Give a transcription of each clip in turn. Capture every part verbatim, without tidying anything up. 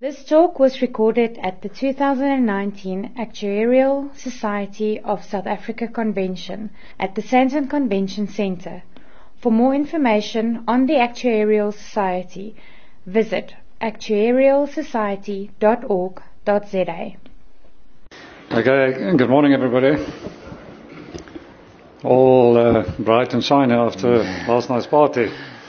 This talk was recorded at the two thousand nineteen Actuarial Society of South Africa Convention at the Sandton Convention Centre. For more information on the Actuarial Society, visit actuarial society dot org dot z a. Okay, good morning everybody. All uh, bright and shiny after last night's party.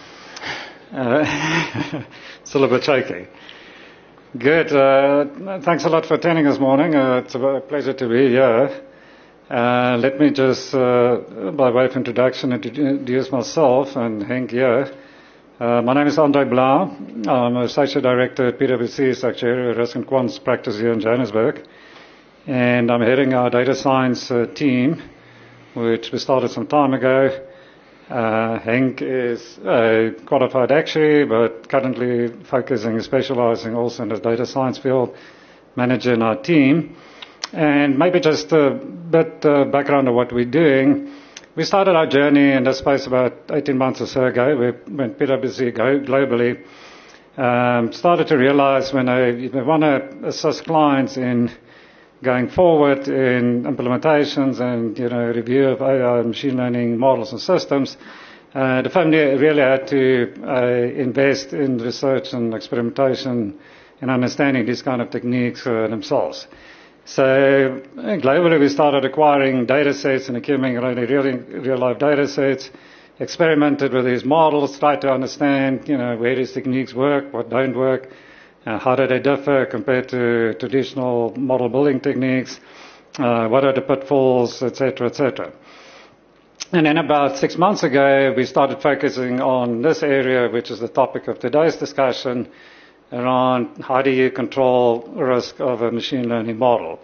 Uh, still a bit shaky. Good. Uh, thanks a lot for attending this morning. Uh, it's a pleasure to be here. Uh, let me just, uh, by way of introduction, introduce myself and Henk here. Uh, my name is Andre Blau. I'm Associate Director at PwC's Actuarial Risk and Quants practice here in Johannesburg. And I'm heading our data science uh, team, which we started some time ago. Uh, Henk is a qualified actuary, but currently focusing, specializing also in the data science field, managing our team. And maybe just a bit uh, background of what we're doing. We started our journey in this space about eighteen months or so ago. We went PwC globally. Um, started to realize when I want to assist clients in going forward in implementations and, you know, review of A I and machine learning models and systems, uh, the firm really had to uh, invest in research and experimentation and understanding these kind of techniques uh, themselves. So globally we started acquiring data sets and accumulating real, real life data sets, experimented with these models, tried to understand, you know, where these techniques work, what don't work, Uh, how do they differ compared to traditional model building techniques? Uh, what are the pitfalls, et cetera, et cetera. And then about six months ago, we started focusing on this area, which is the topic of today's discussion, around how do you control risk of a machine learning model.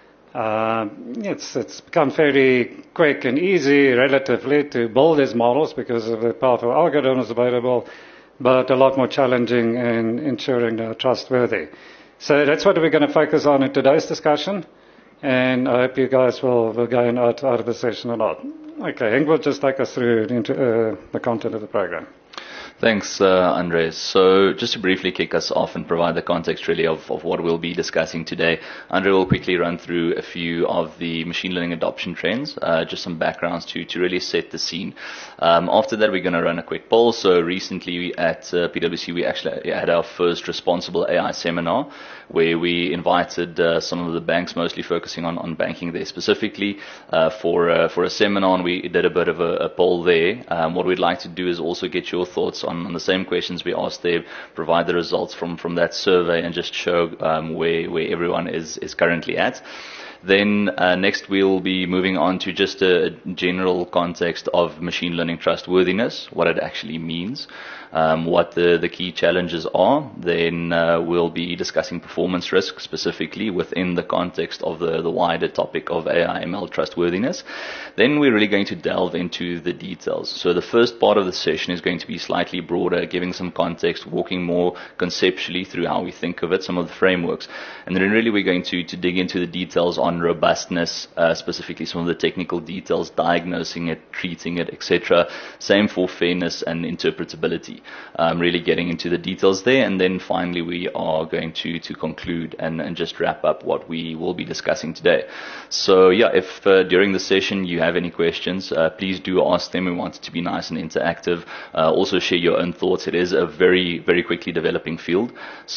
Uh, it's, it's become fairly quick and easy, relatively, to build these models because of the powerful algorithms available, but a lot more challenging in ensuring they're trustworthy. So that's what we're going to focus on in today's discussion, and I hope you guys will, will go out, out of the session a lot. Okay, Henk will just take us through the, uh, the content of the program. Thanks, uh, Andres. So just to briefly kick us off and provide the context really of, of what we'll be discussing today, Andre will quickly run through a few of the machine learning adoption trends, uh, just some backgrounds to, to really set the scene. Um, after that, we're going to run a quick poll. So recently at uh, PwC, we actually had our first responsible A I seminar where we invited uh, some of the banks, mostly focusing on, on banking there specifically, uh, for, uh, for a seminar, and we did a bit of a, a poll there. Um, what we'd like to do is also get your thoughts on, on the same questions we asked there, provide the results from, from that survey, and just show um, where, where everyone is, is currently at. Then uh, next we'll be moving on to just a general context of machine learning trustworthiness, what it actually means, um, what the, the key challenges are. Then uh, we'll be discussing performance risk specifically within the context of the, the wider topic of A I M L trustworthiness. Then we're really going to delve into the details. So the first part of the session is going to be slightly broader, giving some context, walking more conceptually through how we think of it, some of the frameworks. And then really we're going to, to dig into the details on robustness, uh, specifically some of the technical details, diagnosing it, treating it, et cetera. Same for fairness and interpretability. Um, really getting into the details there, and then finally we are going to to conclude and, and just wrap up what we will be discussing today. So yeah, if uh, during the session you have any questions, uh, please do ask them. We want it to be nice and interactive. Uh, also share your own thoughts. It is a very very quickly developing field,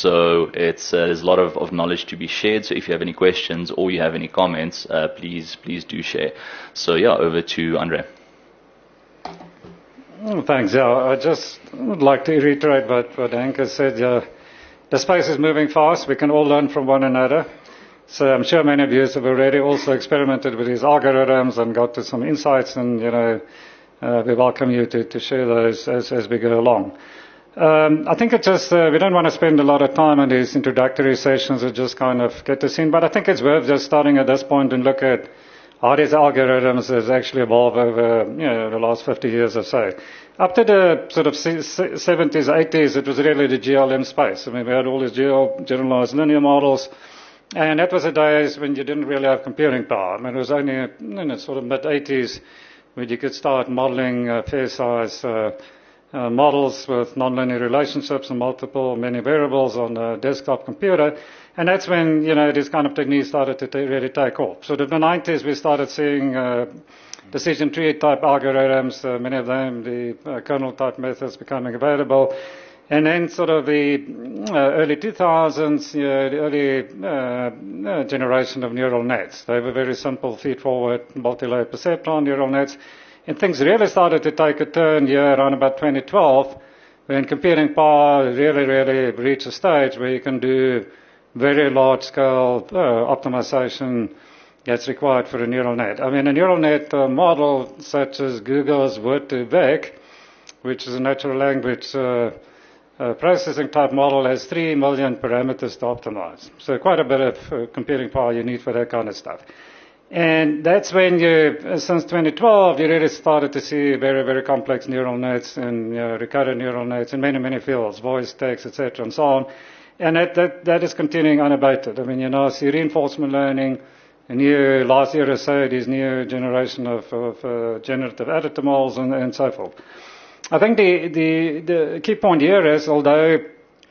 so it's uh, there's a lot of, of knowledge to be shared. So if you have any questions or you have any comments, uh, please please do share. So yeah, over to Andre. Oh, thanks. Yeah, I just would like to reiterate what, what Henk has said. Yeah, the space is moving fast. We can all learn from one another. So I'm sure many of you have already also experimented with these algorithms and got to some insights, and, you know, uh, we welcome you to, to share those as, as we go along. Um, I think it's just, uh, we don't want to spend a lot of time on these introductory sessions or just kind of get the scene, but I think it's worth just starting at this point and look at how these algorithms has actually evolved over, you know, the last fifty years or so. Up to the sort of seventies, eighties, it was really the G L M space. I mean, we had all these generalized linear models, and that was the days when you didn't really have computing power. I mean, it was only in the sort of mid-eighties when you could start modeling uh, fair size uh, uh, models with nonlinear relationships and multiple many variables on a desktop computer. And that's when, you know, these kind of techniques started to t- really take off. So in the nineties, we started seeing uh, decision tree type algorithms, uh, many of them, the uh, kernel type methods becoming available. And then sort of the uh, early two thousands, you know, the early uh, uh, generation of neural nets. They were very simple feed-forward multi-layer perceptron neural nets. And things really started to take a turn here around about twenty twelve, when computing power really, really reached a stage where you can do very large-scale uh, optimization that's required for a neural net. I mean, a neural net uh, model such as Google's Word to Vec, which is a natural language uh, uh, processing type model, has three million parameters to optimize. So quite a bit of uh, computing power you need for that kind of stuff. And that's when you, since twenty twelve, you really started to see very, very complex neural nets and you know, recurrent neural nets in many, many fields, voice, text, et cetera, and so on. And that, that, that is continuing unabated. I mean, you know, see reinforcement learning, a new, last year or so, this new generation of, of uh, generative additive models and, and so forth. I think the, the, the key point here is, although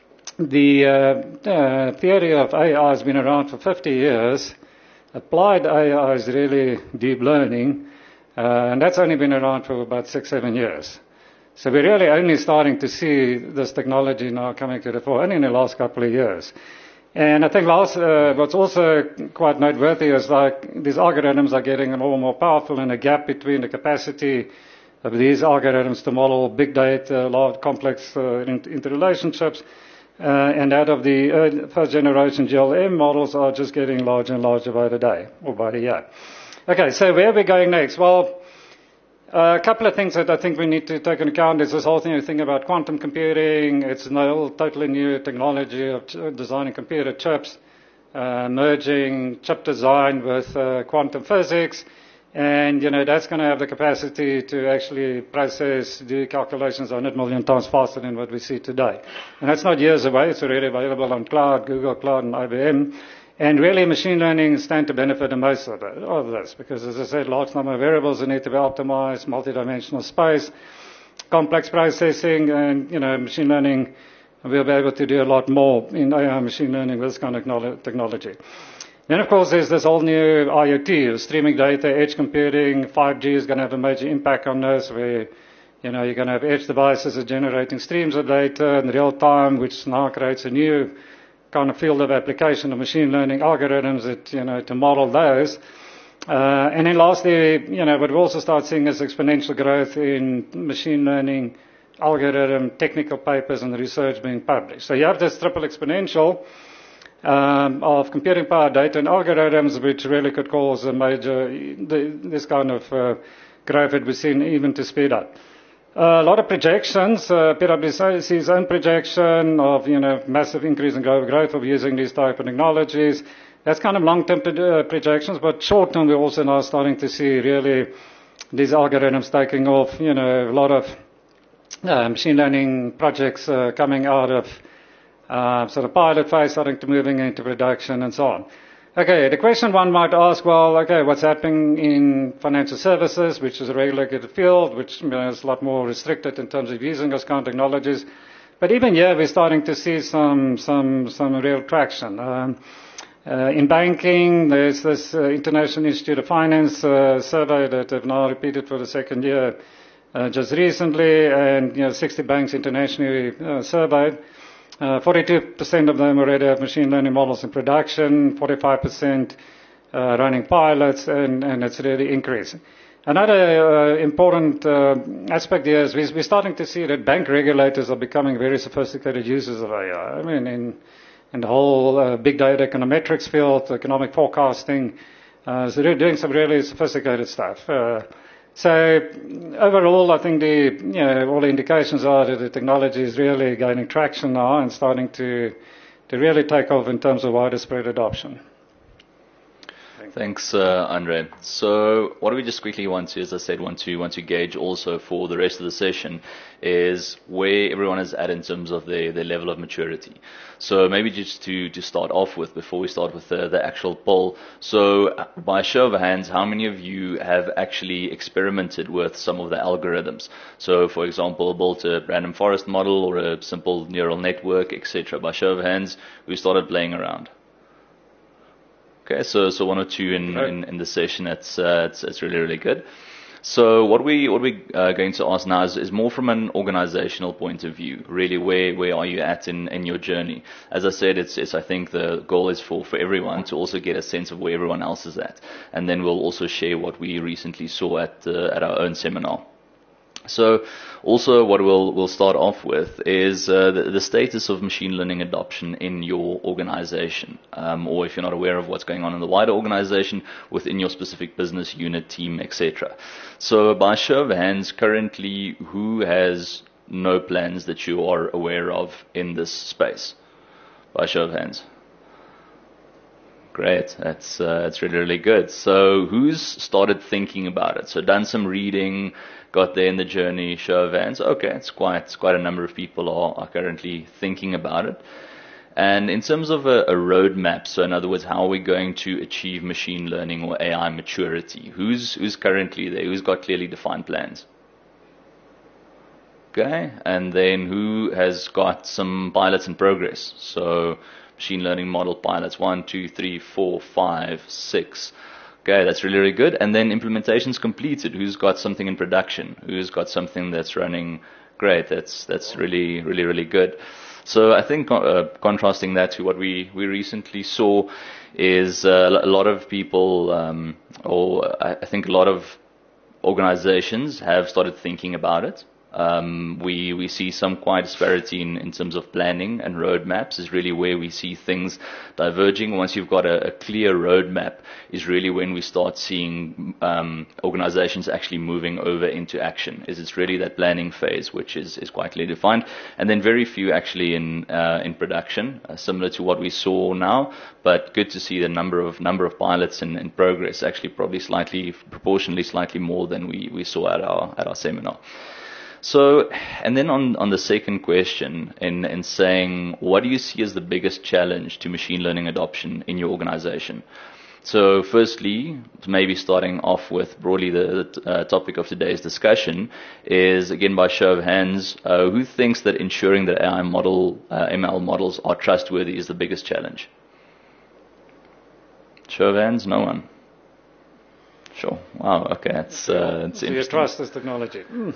the uh, uh, theory of A I has been around for fifty years, applied A I is really deep learning, uh, and that's only been around for about six, seven years. So we're really only starting to see this technology now coming to the fore, only in the last couple of years. And I think last, uh, what's also quite noteworthy is like these algorithms are getting more and more powerful, and a gap between the capacity of these algorithms to model big data, large complex uh, interrelationships, uh, and that of the uh, first generation G L M models are just getting larger and larger by the day or by the year. Okay, so where are we going next? Well, Uh, a couple of things that I think we need to take into account is this whole thing, thing about quantum computing. It's a whole totally new technology of ch- designing computer chips, uh, merging chip design with uh, quantum physics. And, you know, that's going to have the capacity to actually process the calculations one hundred million times faster than what we see today. And that's not years away. It's already available on cloud, Google Cloud and I B M. And really, machine learning stand to benefit the most of, it, of this, because, as I said, large number of variables that need to be optimized, multidimensional space, complex processing, and, you know, machine learning will be able to do a lot more in A I machine learning with this kind of technology. Then, of course, there's this whole new I O T, streaming data, edge computing. five G is going to have a major impact on this, where, you know, you're going to have edge devices that are generating streams of data in real time, which now creates a new kind of field of application of machine learning algorithms that, you know, to model those. Uh, and then lastly, you know, what we also start seeing is exponential growth in machine learning algorithm technical papers and research being published. So you have this triple exponential um, of computing power, data, and algorithms, which really could cause a major, this kind of uh, growth that we've seen even to speed up. Uh, a lot of projections, uh, PwC's own projection of, you know, massive increase in global growth of using these type of technologies. That's kind of long-term pro- uh, projections, but short-term we're also now starting to see really these algorithms taking off, you know, a lot of uh, machine learning projects uh, coming out of uh, sort of pilot phase, starting to moving into production and so on. Okay, the question one might ask, well, okay, what's happening in financial services, which is a regulated field, which, you know, is a lot more restricted in terms of using those kind of technologies. But even here, we're starting to see some some some real traction. Um, uh, in banking, there's this uh, International Institute of Finance uh, survey that have now repeated for the second year uh, just recently, and, you know, sixty banks internationally uh, surveyed. Uh, forty-two percent of them already have machine learning models in production, forty-five percent uh, running pilots, and, and it's really increasing. Another uh, important uh, aspect here is we're starting to see that bank regulators are becoming very sophisticated users of A I. I mean, in, in the whole uh, big data econometrics field, economic forecasting, uh, so they're doing some really sophisticated stuff. Uh, So overall, I think the, you know, all the indications are that the technology is really gaining traction now and starting to to really take off in terms of widespread adoption. morning. Thanks, uh, Andre. So what we just quickly want to, as I said, want to want to gauge also for the rest of the session is where everyone is at in terms of their, their level of maturity. So maybe just to, to start off with, before we start with the, the actual poll. So by show of hands, how many of you have actually experimented with some of the algorithms? So for example, built a random forest model or a simple neural network, et cetera. By show of hands, who started playing around? Okay, so so one or two in, in, in the session. That's uh, it's, it's really really good. So what we what we uh, going to ask now is, is more from an organizational point of view. Really, where where are you at in, in your journey? As I said, it's it's I think the goal is for, for everyone to also get a sense of where everyone else is at, and then we'll also share what we recently saw at uh, at our own seminar. So also what we'll, we'll start off with is uh, the, the status of machine learning adoption in your organization, um, or if you're not aware of what's going on in the wider organization, within your specific business unit, team, et cetera. So by show of hands, currently, who has no plans that you are aware of in this space? By show of hands. Great, that's uh, that's really, really good. So who's started thinking about it? So done some reading, got there in the journey, show of hands. Okay, it's quite, it's quite a number of people are, are currently thinking about it. And in terms of a, a roadmap, so in other words, how are we going to achieve machine learning or A I maturity? Who's, who's currently there? Who's got clearly defined plans? Okay, and then who has got some pilots in progress? So machine learning model pilots, one, two, three, four, five, six. Okay, that's really, really good. And then implementation's completed. Who's got something in production? Who's got something that's running great? That's that's really, really, really good. So I think uh, contrasting that to what we, we recently saw is uh, a lot of people, um, or I think a lot of organizations have started thinking about it. Um, we we see some quite disparity in, in terms of planning and roadmaps is really where we see things diverging. Once you've got a, a clear roadmap is really when we start seeing um, organizations actually moving over into action. Is it's really that planning phase which is, is quite clearly defined, and then very few actually in uh, in production, uh, similar to what we saw now. But good to see the number of number of pilots in, in progress actually probably slightly proportionally slightly more than we, we saw at our at our seminar. So, and then on, on the second question, in, in saying, what do you see as the biggest challenge to machine learning adoption in your organization? So, firstly, maybe starting off with broadly the, the uh, topic of today's discussion is, again, by show of hands, uh, who thinks that ensuring that A I model, uh, M L models are trustworthy is the biggest challenge? Show of hands, no one. Sure. Wow. Okay, that's uh, that's so interesting. You trust this technology. Mm.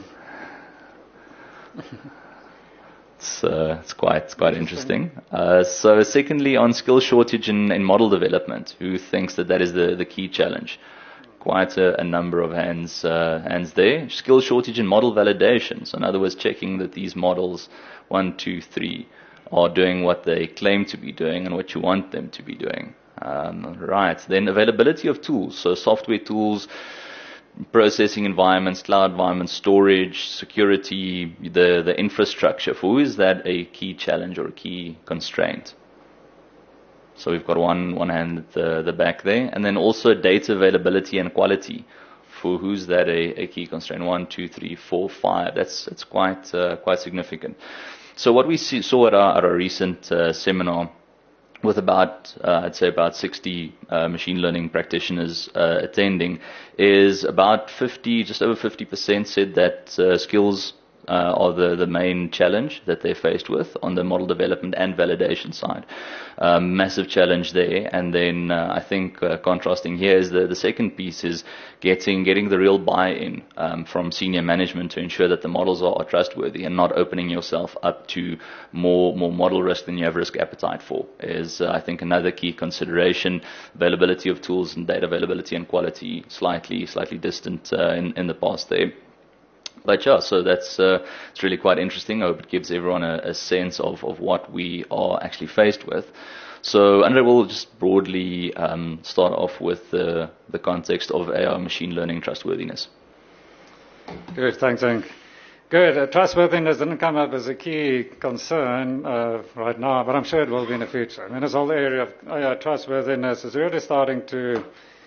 It's, uh, it's quite it's quite interesting. Uh, so, secondly, on skill shortage in, in model development, who thinks that that is the, the key challenge? Quite a, a number of hands uh, hands there. Skill shortage in model validation. So, in other words, checking that these models one, two, three are doing what they claim to be doing and what you want them to be doing. Um, right. Then availability of tools. So, software tools, processing environments, cloud environments, storage, security, the, the infrastructure. For who is that a key challenge or a key constraint? So we've got one one hand at the, the back there. And then also data availability and quality. For who's that a, a key constraint? One, two, three, four, five. That's that's quite uh, quite significant. So what we see, saw at our, at our recent uh, seminar, with about, uh, I'd say about sixty uh, machine learning practitioners uh, attending, is about fifty, just over fifty percent said that uh, skills uh, are the, the main challenge that they're faced with on the model development and validation side. Um, massive challenge there. And then uh, I think uh, contrasting here is the, the second piece is getting getting the real buy-in um, from senior management to ensure that the models are, are trustworthy and not opening yourself up to more more model risk than you have risk appetite for is uh, I think another key consideration. Availability of tools and data availability and quality slightly slightly distant uh, in, in the past there. But yeah, so that's uh, it's really quite interesting. I hope it gives everyone a, a sense of, of what we are actually faced with. So, Andre, we'll just broadly um, start off with the, the context of A I machine learning trustworthiness. Good, thanks, Hank. Good. Uh, trustworthiness didn't come up as a key concern uh, right now, but I'm sure it will be in the future. I mean, this whole area of A I trustworthiness is really starting to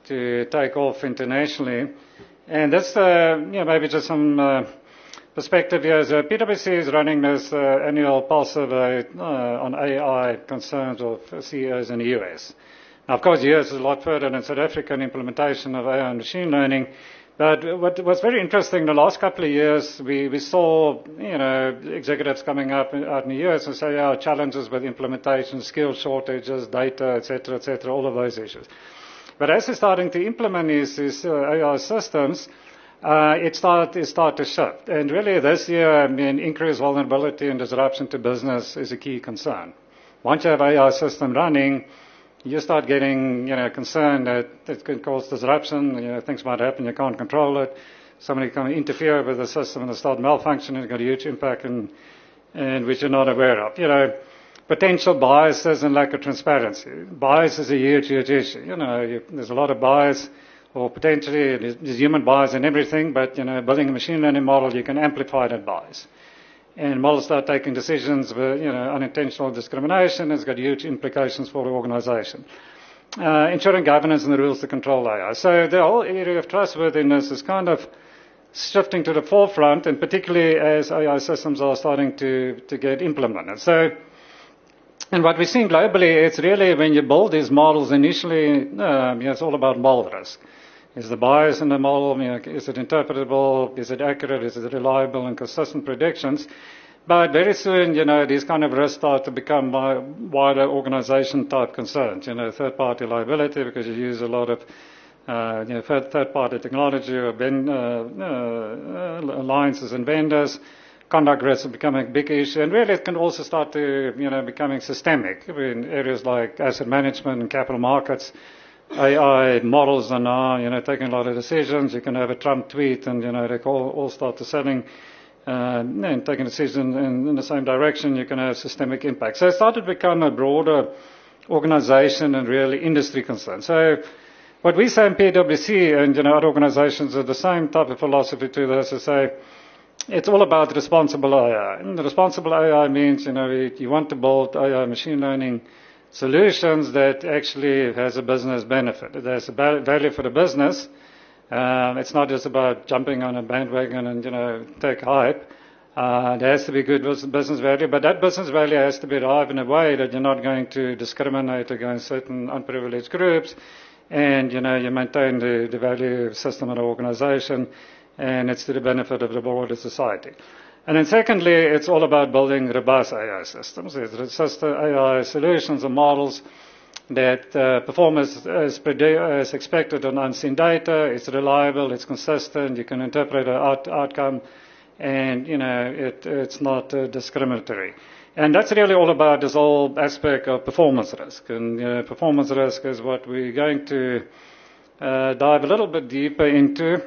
to take off internationally. And that's, uh, you know, maybe just some uh, perspective here. So P W C is running this uh, annual pulse survey uh, on A I concerns of C E Os in the U S. Now, of course, the U S is a lot further than South Africa in implementation of A I and machine learning. But what was very interesting, the last couple of years, we, we saw, you know, executives coming up out in the U S and say, yeah, challenges with implementation, skill shortages, data, et cetera, et cetera, all of those issues. But as they're starting to implement these, these uh, A I systems, uh, it start, it start to shift. And really this year, I mean, increased vulnerability and disruption to business is a key concern. Once you have A I system running, you start getting, you know, concerned that it can cause disruption, you know, things might happen, you can't control it, somebody can interfere with the system and start malfunctioning, it's got a huge impact and, and which you're not aware of. You know, potential biases and lack of transparency. Bias is a huge, huge issue. You know, you, there's a lot of bias, or potentially there's, there's human bias in everything, but, you know, building a machine learning model, you can amplify that bias. And models start taking decisions with, you know, unintentional discrimination. It's got huge implications for the organization. Uh, ensuring governance and the rules to control A I. So the whole area of trustworthiness is kind of shifting to the forefront, and particularly as A I systems are starting to, to get implemented. So, and what we're seeing globally, it's really when you build these models initially, um, you know, it's all about model risk. Is the bias in the model, you know, is it interpretable, is it accurate, is it reliable and consistent predictions? But very soon, you know, these kind of risks start to become wider organization type concerns. You know, third party liability because you use a lot of uh, you know, third, third party technology or ben, uh, uh, alliances and vendors. Conduct risks are becoming a big issue, and really it can also start to, you know, becoming systemic in areas like asset management and capital markets. A I models are now, you know, taking a lot of decisions. You can have a Trump tweet and, you know, they all, all start to selling uh, and taking decisions in, in the same direction. You can have systemic impact. So it started to become a broader organization and really industry concern. So what we say in P W C and, you know, other organizations are the same type of philosophy to this, to say it's all about responsible A I. And responsible A I means, you know, you want to build A I machine learning solutions that actually has a business benefit. There's a value for the business. Um, it's not just about jumping on a bandwagon and, you know, take hype. Uh, there has to be good business value, but that business value has to be derived in a way that you're not going to discriminate against certain unprivileged groups, and, you know, you maintain the, the value system of the organization, and it's to the benefit of the broader society. And then secondly, it's all about building robust A I systems. It's robust A I solutions and models that uh, perform as, as, as expected on unseen data. It's reliable, it's consistent, you can interpret an out, outcome, and, you know, it, it's not uh, discriminatory. And that's really all about this whole aspect of performance risk. And, you know, performance risk is what we're going to uh, dive a little bit deeper into.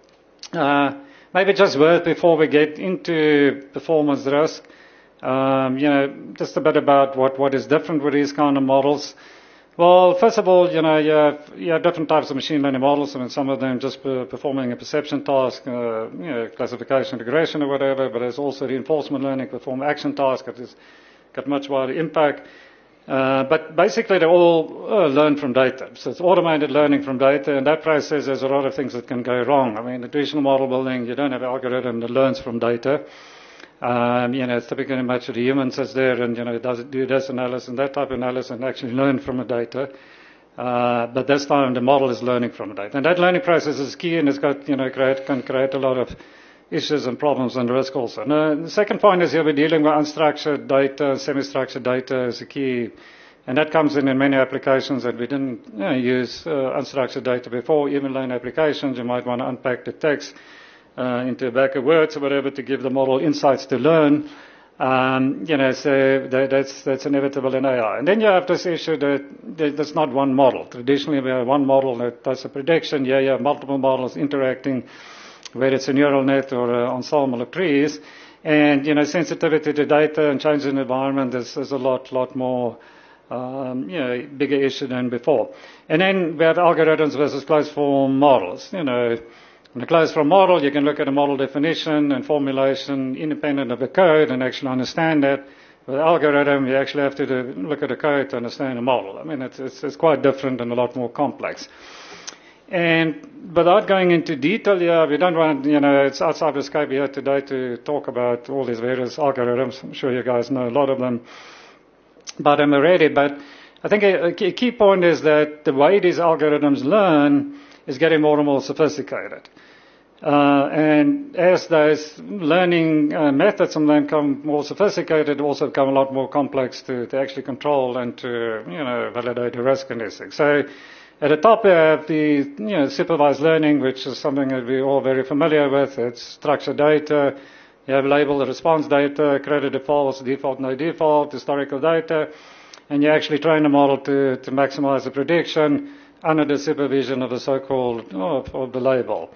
Uh, Maybe just words before we get into performance risk. Um, you know, just a bit about what, what is different with these kind of models. Well, first of all, you know, you have, you have different types of machine learning models. I mean, some of them just performing a perception task, uh, you know, classification, regression or whatever, but there's also reinforcement learning, perform action task that has got much wider impact. Uh, but basically they all uh, learn from data. So it's automated learning from data, and that process, there's a lot of things that can go wrong. I mean, the traditional model building, you don't have an algorithm that learns from data. Um, you know, it's typically much of the human sits there and, you know, does do this analysis and that type of analysis and actually learn from the data. Uh, but this time the model is learning from the data. And that learning process is key, and it's got, you know, create, can create a lot of issues and problems and risk also. Now, the second point is here we're dealing with unstructured data, semi-structured data is a key, and that comes in in many applications that we didn't, you know, use uh, unstructured data before. Even learn applications, you might want to unpack the text uh, into a bag of words or whatever to give the model insights to learn. Um, you know, so that, that's, that's inevitable in A I. And then you have this issue that, that there's not one model. Traditionally we have one model that does a prediction. Yeah, you have multiple models interacting, whether it's a neural net or an ensemble of trees. And, you know, sensitivity to data and change in the environment is, is a lot, lot more, um, you know, bigger issue than before. And then we have algorithms versus closed form models. You know, in a closed form model, you can look at a model definition and formulation independent of the code and actually understand that. With algorithm, you actually have to do, look at the code to understand the model. I mean, it's, it's, it's quite different and a lot more complex. And without going into detail here, we don't want, you know, it's outside the scope here today to talk about all these various algorithms. I'm sure you guys know a lot of them about them already. But I think a, a key point is that the way these algorithms learn is getting more and more sophisticated. Uh, and as those learning uh, methods and them become more sophisticated, also become a lot more complex to, to actually control and to, you know, validate the risk in these things. So at the top, we have the, you know, supervised learning, which is something that we're all very familiar with. It's structured data. You have labeled response data, credited false, default, no default, historical data, and you actually train the model to, to maximize the prediction under the supervision of the so-called, oh, of the label.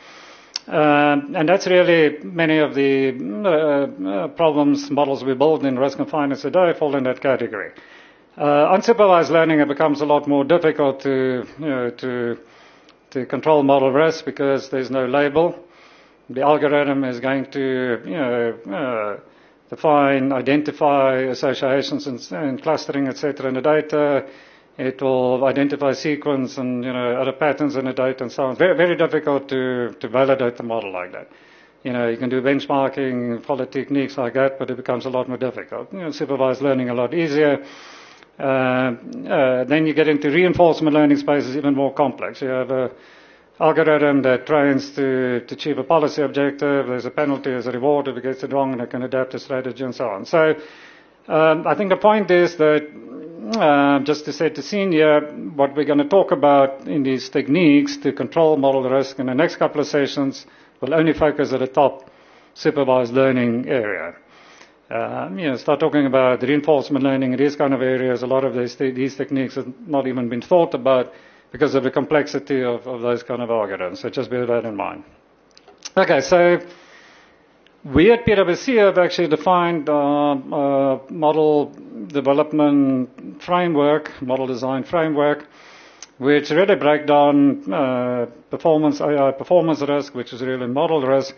Um, and that's really many of the uh, uh, problems models we build in risk and finance today fall in that category. Uh, unsupervised learning, it becomes a lot more difficult to, you know, to, to control model risk because there's no label. The algorithm is going to, you know, uh, define, identify associations and, and clustering, et cetera, in the data. It will identify sequence and, you know, other patterns in the data and so on. Very, very difficult to, to validate the model like that. You know, you can do benchmarking, follow techniques like that, but it becomes a lot more difficult. You know, supervised learning a lot easier. Uh, uh, then you get into reinforcement learning space is even more complex. You have a algorithm that trains to, to achieve a policy objective. There's a penalty, there's a reward if it gets it wrong, and it can adapt a strategy and so on. So um, I think the point is that Uh, just to set the scene here, what we're going to talk about in these techniques to control model risk in the next couple of sessions will only focus at the top supervised learning area. Um, you know, start talking about reinforcement learning in these kind of areas. A lot of these, these techniques have not even been thought about because of the complexity of, of those kind of algorithms. So just bear that in mind. Okay, so we at P W C have actually defined uh, a model development framework, model design framework, which really break down uh, performance, A I performance risk, which is really model risk,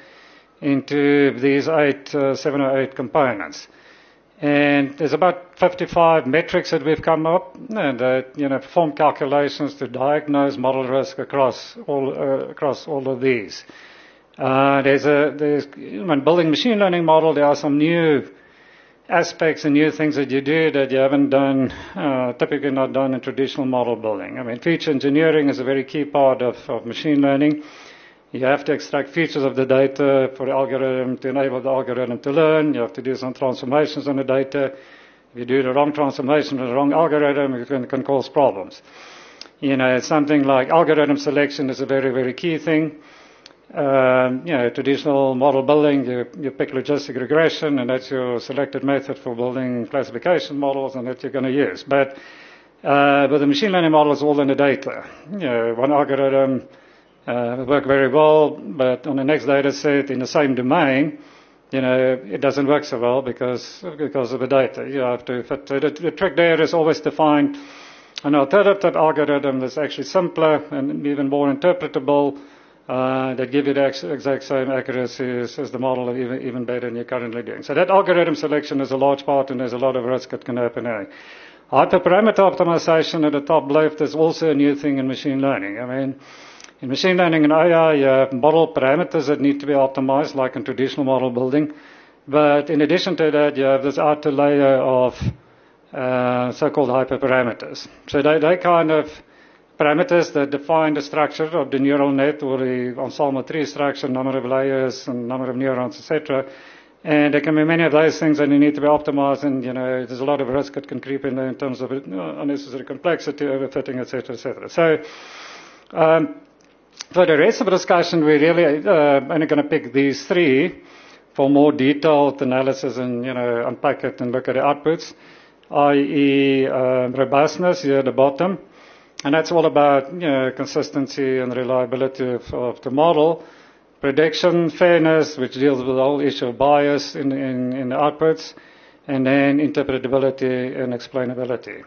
into these eight, uh, seven or eight components. And there's about fifty-five metrics that we've come up and that, you know, perform calculations to diagnose model risk across all, uh, across all of these. Uh, there's a, there's, when building machine learning model, there are some new aspects and new things that you do that you haven't done, uh, typically not done in traditional model building. I mean, feature engineering is a very key part of, of machine learning. You have to extract features of the data for the algorithm to enable the algorithm to learn. You have to do some transformations on the data. If you do the wrong transformation or the wrong algorithm, it can, can cause problems. You know, something like algorithm selection is a very, very key thing. Um, you know, traditional model building, you, you pick logistic regression, and that's your selected method for building classification models, and that you're going to use. But uh, with the machine learning model, it's all in the data. You know, one algorithm uh, work very well, but on the next data set in the same domain, you know, it doesn't work so well because because of the data. You have to fit. The, the trick there is always to find an alternative algorithm that's actually simpler and even more interpretable. Uh, that give you the ex- exact same accuracy as, as the model, even, even better than you're currently doing. So that algorithm selection is a large part, and there's a lot of risk that can happen there. Hyperparameter optimization at the top left is also a new thing in machine learning. I mean, in machine learning and A I, you have model parameters that need to be optimized, like in traditional model building. But in addition to that, you have this outer layer of uh, so-called hyperparameters. So they, they kind of parameters that define the structure of the neural net or the ensemble tree structure, number of layers and number of neurons, et cetera. And there can be many of those things that you need to be optimized, and, you know, there's a lot of risk that can creep in there in terms of unnecessary complexity, overfitting, et cetera, et cetera. So um, for the rest of the discussion, we're really uh, only going to pick these three for more detailed analysis and, you know, unpack it and look at the outputs, that is uh, robustness here at the bottom. And that's all about, you know, consistency and reliability of, of the model. Prediction, fairness, which deals with the whole issue of bias in, in, in the outputs. And then interpretability and explainability.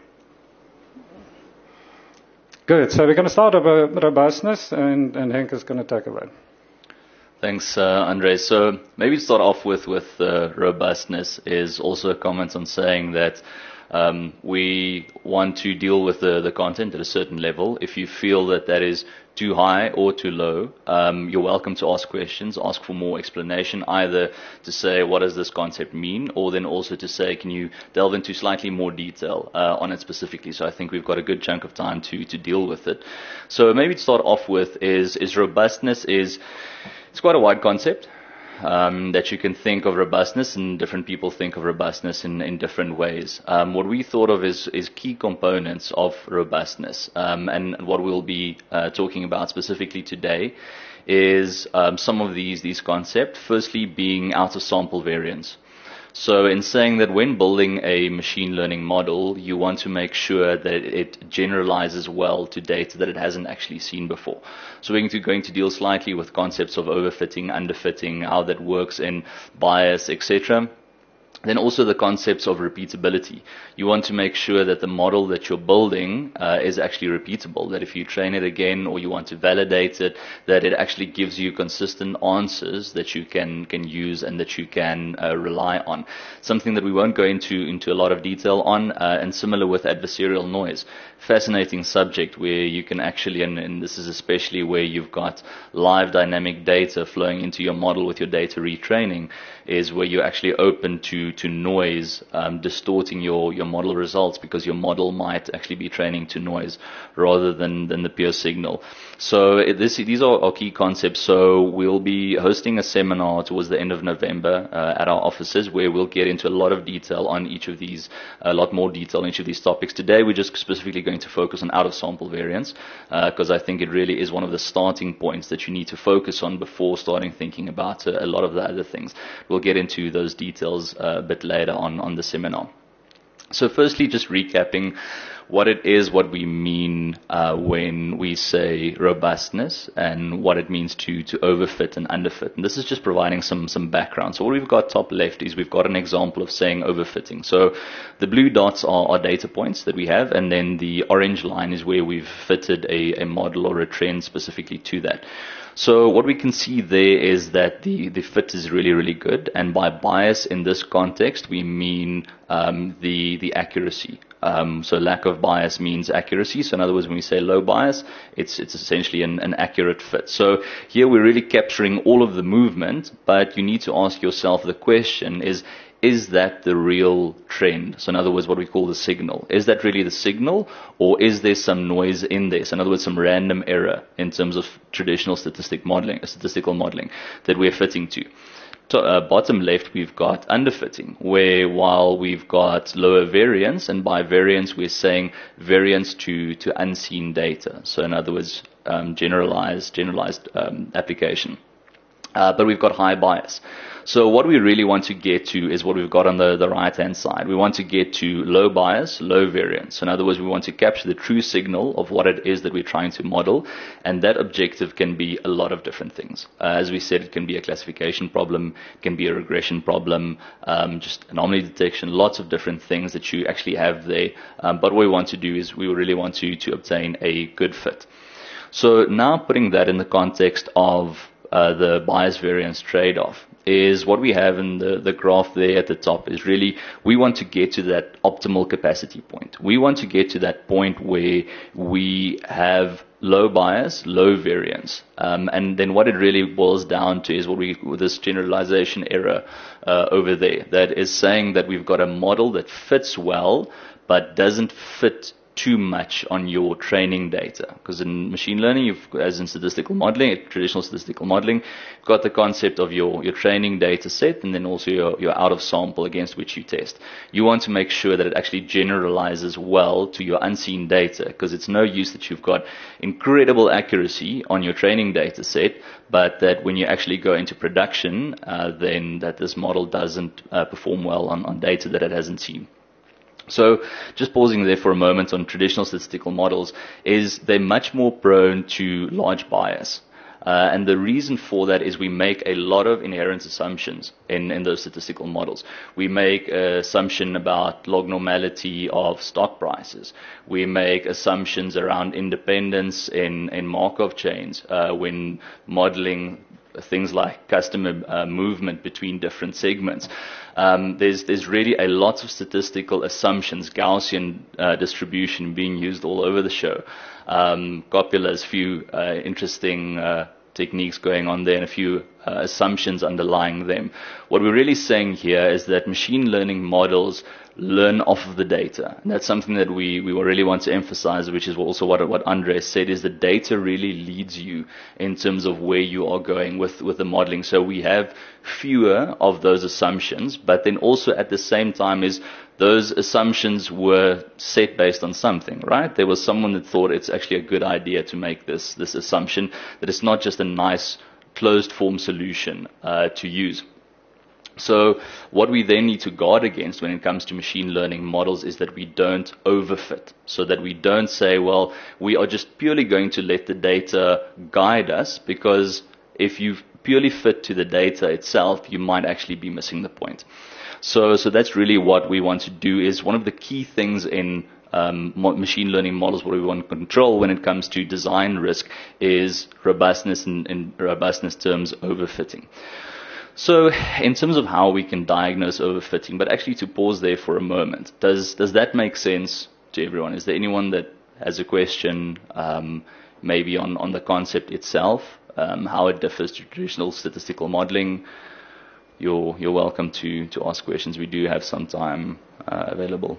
Good. So we're going to start with robustness, and, and Henk is going to take over. Thanks, uh, Andre. So maybe to start off with, with uh, robustness is also a comment on saying that Um, we want to deal with the, the content at a certain level. If you feel that that is too high or too low, um, you're welcome to ask questions, ask for more explanation, either to say, what does this concept mean, or then also to say, can you delve into slightly more detail uh, on it specifically. So I think we've got a good chunk of time to, to deal with it. So maybe to start off with is, is robustness is, it's quite a wide concept. Um, that you can think of robustness, and different people think of robustness in, in different ways. Um, what we thought of is, is key components of robustness, um, and what we'll be uh, talking about specifically today is um, some of these these concepts. Firstly, being out of sample variance. So in saying that when building a machine learning model, you want to make sure that it generalizes well to data that it hasn't actually seen before. So we're going to deal slightly with concepts of overfitting, underfitting, how that works in bias, et cetera. Then also the concepts of repeatability. You want to make sure that the model that you're building uh, is actually repeatable, that if you train it again or you want to validate it, that it actually gives you consistent answers that you can, can use and that you can uh, rely on. Something that we won't go into, into a lot of detail on, uh, and similar with adversarial noise. Fascinating subject where you can actually, and, and this is especially where you've got live dynamic data flowing into your model with your data retraining, is where you're actually open to to noise, um, distorting your, your model results, because your model might actually be training to noise rather than, than the pure signal. So it, this, these are our key concepts. So we'll be hosting a seminar towards the end of November uh, at our offices, where we'll get into a lot of detail on each of these, a lot more detail on each of these topics. Today we're just specifically going to focus on out of sample variance, because uh, I think it really is one of the starting points that you need to focus on before starting thinking about uh, a lot of the other things. We'll get into those details uh, a bit later on on the seminar. So firstly, just recapping what it is, what we mean uh, when we say robustness, and what it means to to overfit and underfit. And this is just providing some some background. So what we've got top left is we've got an example of saying overfitting. So the blue dots are, are data points that we have, and then the orange line is where we've fitted a, a model or a trend specifically to that. So what we can see there is that the, the fit is really, really good. And by bias in this context, we mean um, the, the accuracy. Um, so lack of bias means accuracy. So in other words, when we say low bias, it's, it's essentially an, an accurate fit. So here we're really capturing all of the movement, but you need to ask yourself the question is, is that the real trend? So in other words, what we call the signal. Is that really the signal, or is there some noise in there? So in other words, some random error in terms of traditional statistic modeling, statistical modeling that we're fitting to. To, uh, bottom left, we've got underfitting, where while we've got lower variance, and by variance we're saying variance to, to unseen data. So in other words, um, generalized, generalized um, application. Uh, but we've got high bias. So what we really want to get to is what we've got on the, the right-hand side. We want to get to low bias, low variance. In other words, we want to capture the true signal of what it is that we're trying to model, and that objective can be a lot of different things. Uh, as we said, it can be a classification problem, it can be a regression problem, um, just anomaly detection, lots of different things that you actually have there. Um, but what we want to do is we really want to, to obtain a good fit. So now putting that in the context of uh, the bias variance trade-off, is what we have in the, the graph there at the top is really, we want to get to that optimal capacity point. We want to get to that point where we have low bias, low variance. Um, and then what it really boils down to is what we, this generalization error uh, over there, that is saying that we've got a model that fits well, but doesn't fit too much on your training data. Because in machine learning, you've, as in statistical modeling, traditional statistical modeling, you've got the concept of your, your training data set, and then also your, your out of sample against which you test. You want to make sure that it actually generalizes well to your unseen data, because it's no use that you've got incredible accuracy on your training data set, but that when you actually go into production, uh, then that this model doesn't uh, perform well on, on data that it hasn't seen. So just pausing there for a moment on traditional statistical models, is they're much more prone to large bias. Uh, and the reason for that is we make a lot of inherent assumptions in, in those statistical models. We make an assumption about log normality of stock prices. We make assumptions around independence in, in Markov chains uh, when modeling things like customer uh, movement between different segments. Um, there's there's really a lot of statistical assumptions, Gaussian uh, distribution being used all over the show. Um, Copula's few uh, interesting uh, techniques going on there and a few uh, assumptions underlying them. What we're really saying here is that machine learning models learn off of the data. And that's something that we, we really want to emphasize, which is also what, what Andres said, is the data really leads you in terms of where you are going with, with the modeling. So we have fewer of those assumptions, but then also at the same time is those assumptions were set based on something, right? There was someone that thought it's actually a good idea to make this, this assumption, that it's not just a nice closed form solution uh, to use. So what we then need to guard against when it comes to machine learning models is that we don't overfit. So that we don't say, well, we are just purely going to let the data guide us, because if you purely fit to the data itself, you might actually be missing the point. So, so that's really what we want to do. Is one of the key things in Um, machine learning models, what we want to control when it comes to design risk, is robustness, and in robustness terms, overfitting. So in terms of how we can diagnose overfitting, but actually to pause there for a moment, does does that make sense to everyone? Is there anyone that has a question um, maybe on, on the concept itself, um, how it differs to traditional statistical modeling? You're, you're welcome to, to ask questions. We do have some time uh, available.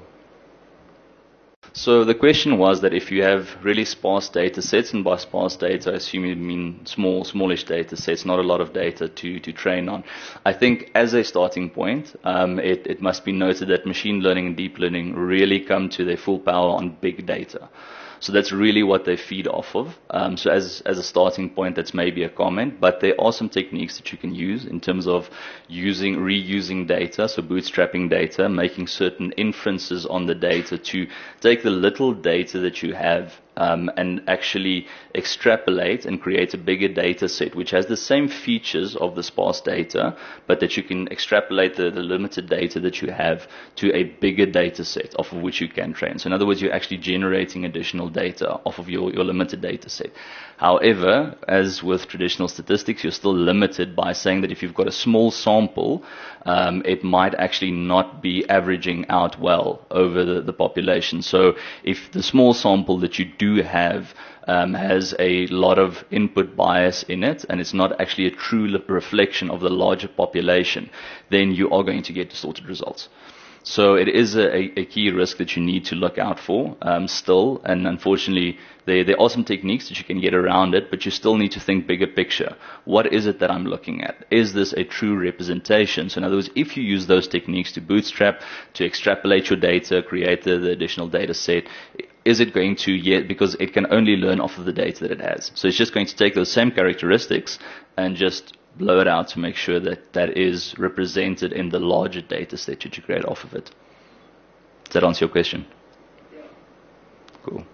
So the question was that if you have really sparse data sets, and by sparse data I assume you mean small, smallish data sets, not a lot of data to, to train on. I think as a starting point, um, it, it must be noted that machine learning and deep learning really come to their full power on big data. So that's really what they feed off of. Um, so as, as a starting point, that's maybe a comment, but there are some techniques that you can use in terms of using, reusing data, so bootstrapping data, making certain inferences on the data to take the little data that you have um, and actually extrapolate and create a bigger data set, which has the same features of the sparse data, but that you can extrapolate the, the limited data that you have to a bigger data set off of which you can train. So in other words, you're actually generating additional data off of your, your limited data set. However, as with traditional statistics, you're still limited by saying that if you've got a small sample, um, it might actually not be averaging out well over the, the population. So if the small sample that you do have um, has a lot of input bias in it, and it's not actually a true reflection of the larger population, then you are going to get distorted results. So it is a, a key risk that you need to look out for um, still, and unfortunately there, there are some techniques that you can get around it, but you still need to think bigger picture. What is it that I'm looking at? Is this a true representation? So in other words, if you use those techniques to bootstrap, to extrapolate your data, create the, the additional data set, is it going to, yet because it can only learn off of the data that it has. So it's just going to take those same characteristics and just blow it out to make sure that that is represented in the larger data set that you create off of it. Does that answer your question? Yeah. Cool.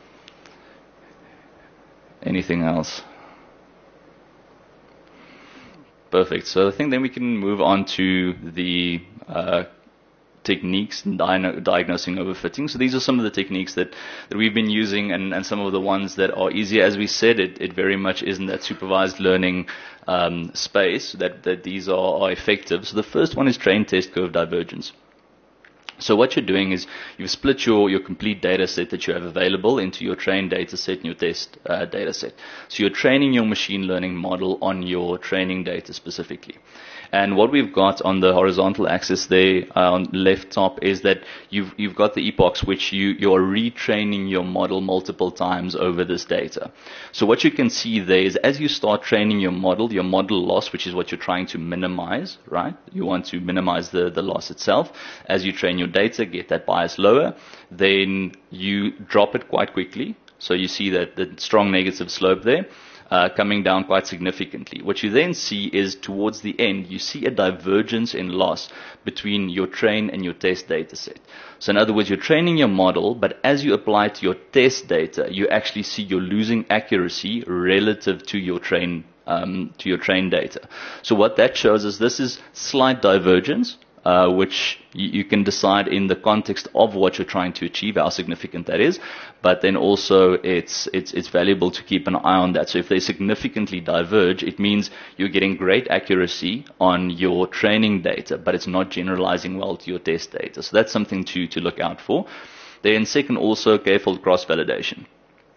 Anything else? Perfect. So I think then we can move on to the uh, techniques in di- diagnosing overfitting. So these are some of the techniques that, that we've been using, and, and some of the ones that are easier. As we said, it, it very much is in that supervised learning um, space that, that these are, are effective. So the first one is train test curve divergence. So what you're doing is you've split your, your complete data set that you have available into your trained data set and your test uh, data set. So you're training your machine learning model on your training data specifically. And what we've got on the horizontal axis there uh, on the left top is that you've, you've got the epochs which you, you're retraining your model multiple times over this data. So what you can see there is as you start training your model, your model loss, which is what you're trying to minimize, right? You want to minimize the, the loss itself. As you train your data, get that bias lower, then you drop it quite quickly. So you see that the strong negative slope there. Uh, coming down quite significantly. What you then see is towards the end, you see a divergence in loss between your train and your test data set. So in other words, you're training your model, but as you apply to your test data, you actually see you're losing accuracy relative to your train, um, to your train data. So what that shows is this is slight divergence. uh, which you, you can decide in the context of what you're trying to achieve, how significant that is. But then also it's, it's, it's valuable to keep an eye on that. So if they significantly diverge, it means you're getting great accuracy on your training data, but it's not generalizing well to your test data. So that's something to, to look out for. Then second, also k-fold cross-validation.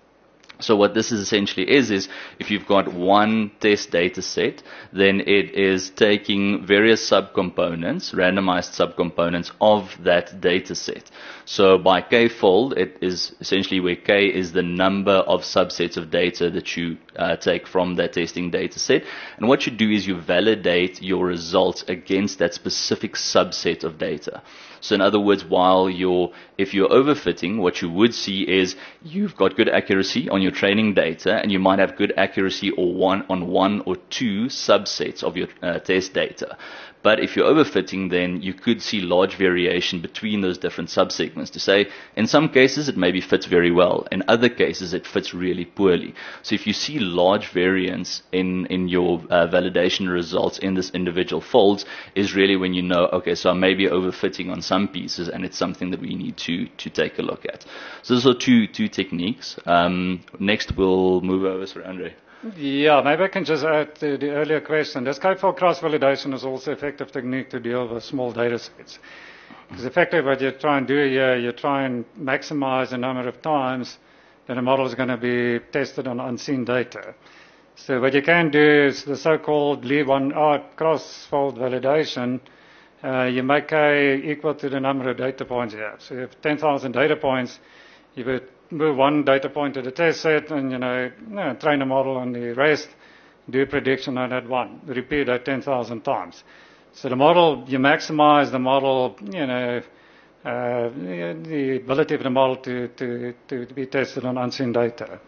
So what this is essentially is, is if you've got one test data set, then it is taking various subcomponents, randomized subcomponents of that data set. So by k-fold, it is essentially where k is the number of subsets of data that you uh, take from that testing data set. And what you do is you validate your results against that specific subset of data. So in other words, while you're, if you're overfitting, what you would see is you've got good accuracy on your training data, and you might have good accuracy or one on one or two subsets of your uh, test data. But if you're overfitting, then you could see large variation between those different subsegments. To say, in some cases, it maybe fits very well. In other cases, it fits really poorly. So if you see large variance in, in your uh, validation results in this individual folds, is really when you know, okay, so I may be overfitting on some pieces, and it's something that we need to, to take a look at. So those are two, two techniques. Um, next, we'll move over to Andre. Yeah, maybe I can just add to the earlier question. This k-fold cross-validation is also an effective technique to deal with small data sets. Because effectively what you try and do here, you try and maximize the number of times that a model is going to be tested on unseen data. So what you can do is the so-called leave one out cross-fold validation. Uh, you make k equal to the number of data points you have. So you have ten thousand data points. You would move one data point to the test set and, you know, you know, train a model on the rest, do a prediction on that one, repeat that ten thousand times. So the model, you maximize the model, you know, uh, the ability of the model to, to, to be tested on unseen data.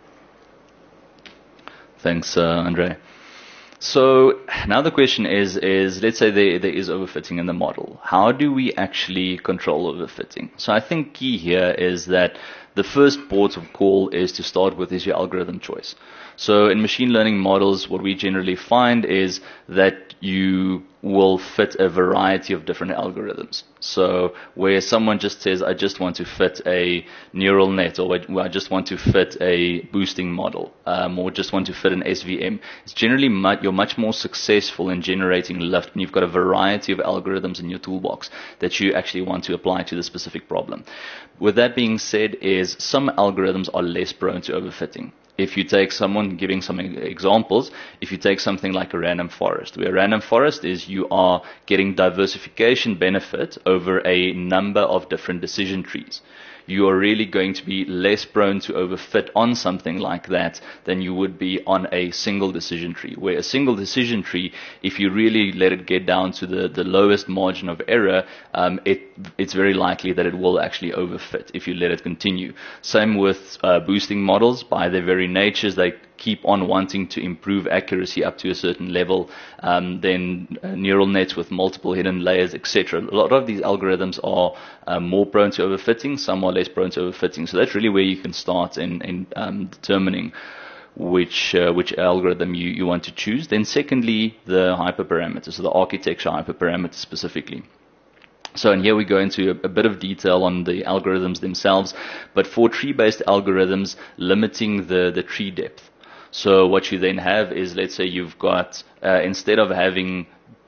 Thanks, uh, Andre. So now the question is, is let's say there, there is overfitting in the model. How do we actually control overfitting? So I think key here is that the first port of call is to start with is your algorithm choice. So in machine learning models, what we generally find is that you will fit a variety of different algorithms. So where someone just says, I just want to fit a neural net, or I just want to fit a boosting model, um, or just want to fit an S V M, it's generally much, you're much more successful in generating lift when you've got a variety of algorithms in your toolbox that you actually want to apply to the specific problem. With that being said, is some algorithms are less prone to overfitting. If you take someone, giving some examples, if you take something like a random forest, where a random forest is you are getting diversification benefit over a number of different decision trees. You are really going to be less prone to overfit on something like that than you would be on a single decision tree. Where a single decision tree, if you really let it get down to the, the lowest margin of error, um, it, it's very likely that it will actually overfit if you let it continue. Same with uh, boosting models. By their very natures, they keep on wanting to improve accuracy up to a certain level. Um, then uh, neural nets with multiple hidden layers, et cetera. A lot of these algorithms are uh, more prone to overfitting, some are less prone to overfitting. So that's really where you can start in, in um, determining which uh, which algorithm you, you want to choose. Then secondly, the hyperparameters, so the architecture hyperparameters specifically. So, and here we go into a, a bit of detail on the algorithms themselves, but for tree-based algorithms, limiting the, the tree depth. So what you then have is, let's say you've got, uh, instead of having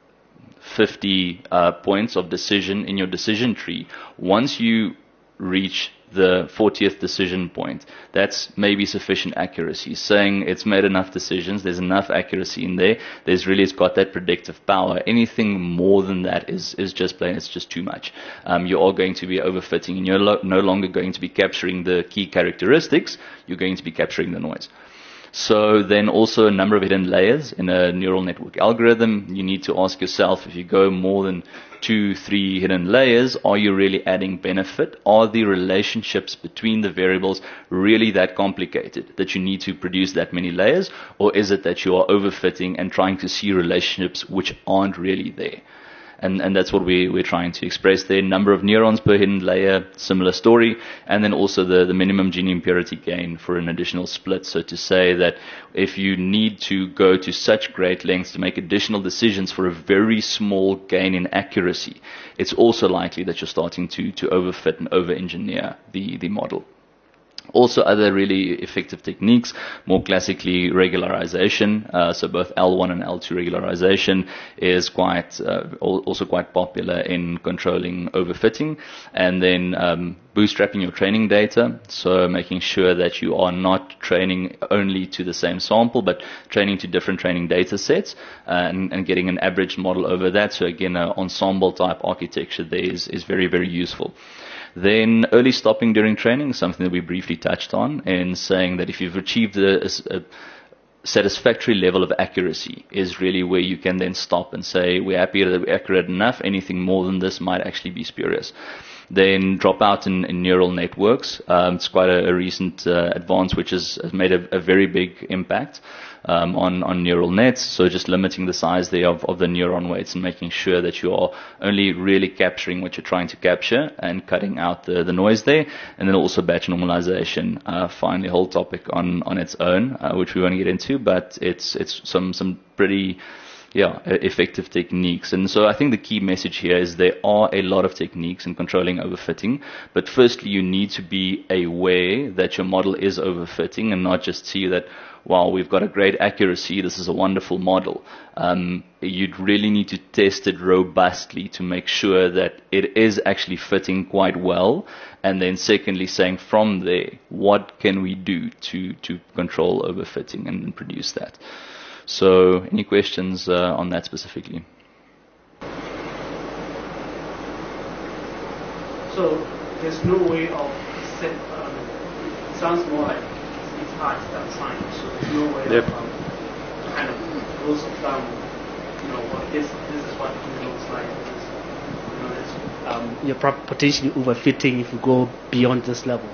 fifty uh, points of decision in your decision tree, once you reach the fortieth decision point, that's maybe sufficient accuracy. Saying it's made enough decisions, there's enough accuracy in there, there's really, it's got that predictive power. Anything more than that is, is just plain, it's just too much. Um, you are going to be overfitting, and you're lo- no longer going to be capturing the key characteristics, you're going to be capturing the noise. So then also a number of hidden layers in a neural network algorithm. You need to ask yourself, if you go more than two, three hidden layers, are you really adding benefit? Are the relationships between the variables really that complicated that you need to produce that many layers? Or is it that you are overfitting and trying to see relationships which aren't really there? And, and that's what we, we're trying to express there. Number of neurons per hidden layer, similar story. And then also the, the minimum gene impurity gain for an additional split. So to say that if you need to go to such great lengths to make additional decisions for a very small gain in accuracy, it's also likely that you're starting to, to overfit and over-engineer the, the model. Also, other really effective techniques, more classically regularization. Uh, so both L one and L two regularization is quite uh, also quite popular in controlling overfitting. And then um, bootstrapping your training data, so making sure that you are not training only to the same sample, but training to different training data sets, uh, and, and getting an average model over that. So again, an ensemble type architecture there is, is very, very useful. Then early stopping during training, something that we briefly touched on, in saying that if you've achieved a, a satisfactory level of accuracy is really where you can then stop and say, we're happy that we're accurate enough, anything more than this might actually be spurious. Then drop out in, in neural networks. Um, it's quite a, a recent uh, advance which has, has made a, a very big impact um, on, on neural nets. So just limiting the size there of, of the neuron weights and making sure that you are only really capturing what you're trying to capture and cutting out the, the noise there. And then also batch normalization. Uh, finally, a whole topic on, on its own, uh, which we won't get into, but it's, it's some, some pretty Yeah, effective techniques. And so I think the key message here is there are a lot of techniques in controlling overfitting, but firstly you need to be aware that your model is overfitting and not just see that, wow, we've got a great accuracy, this is a wonderful model. Um, you'd really need to test it robustly to make sure that it is actually fitting quite well. And then secondly, saying from there, what can we do to, to control overfitting and produce that? So, any questions uh, on that specifically? So, there's no way of set, um, it sounds more like it's art than science, so there's no way yep. of um, kind of rules of thumb, you know, what this, this is what it looks like, this is, you know, this, um, you're potentially overfitting if you go beyond this level.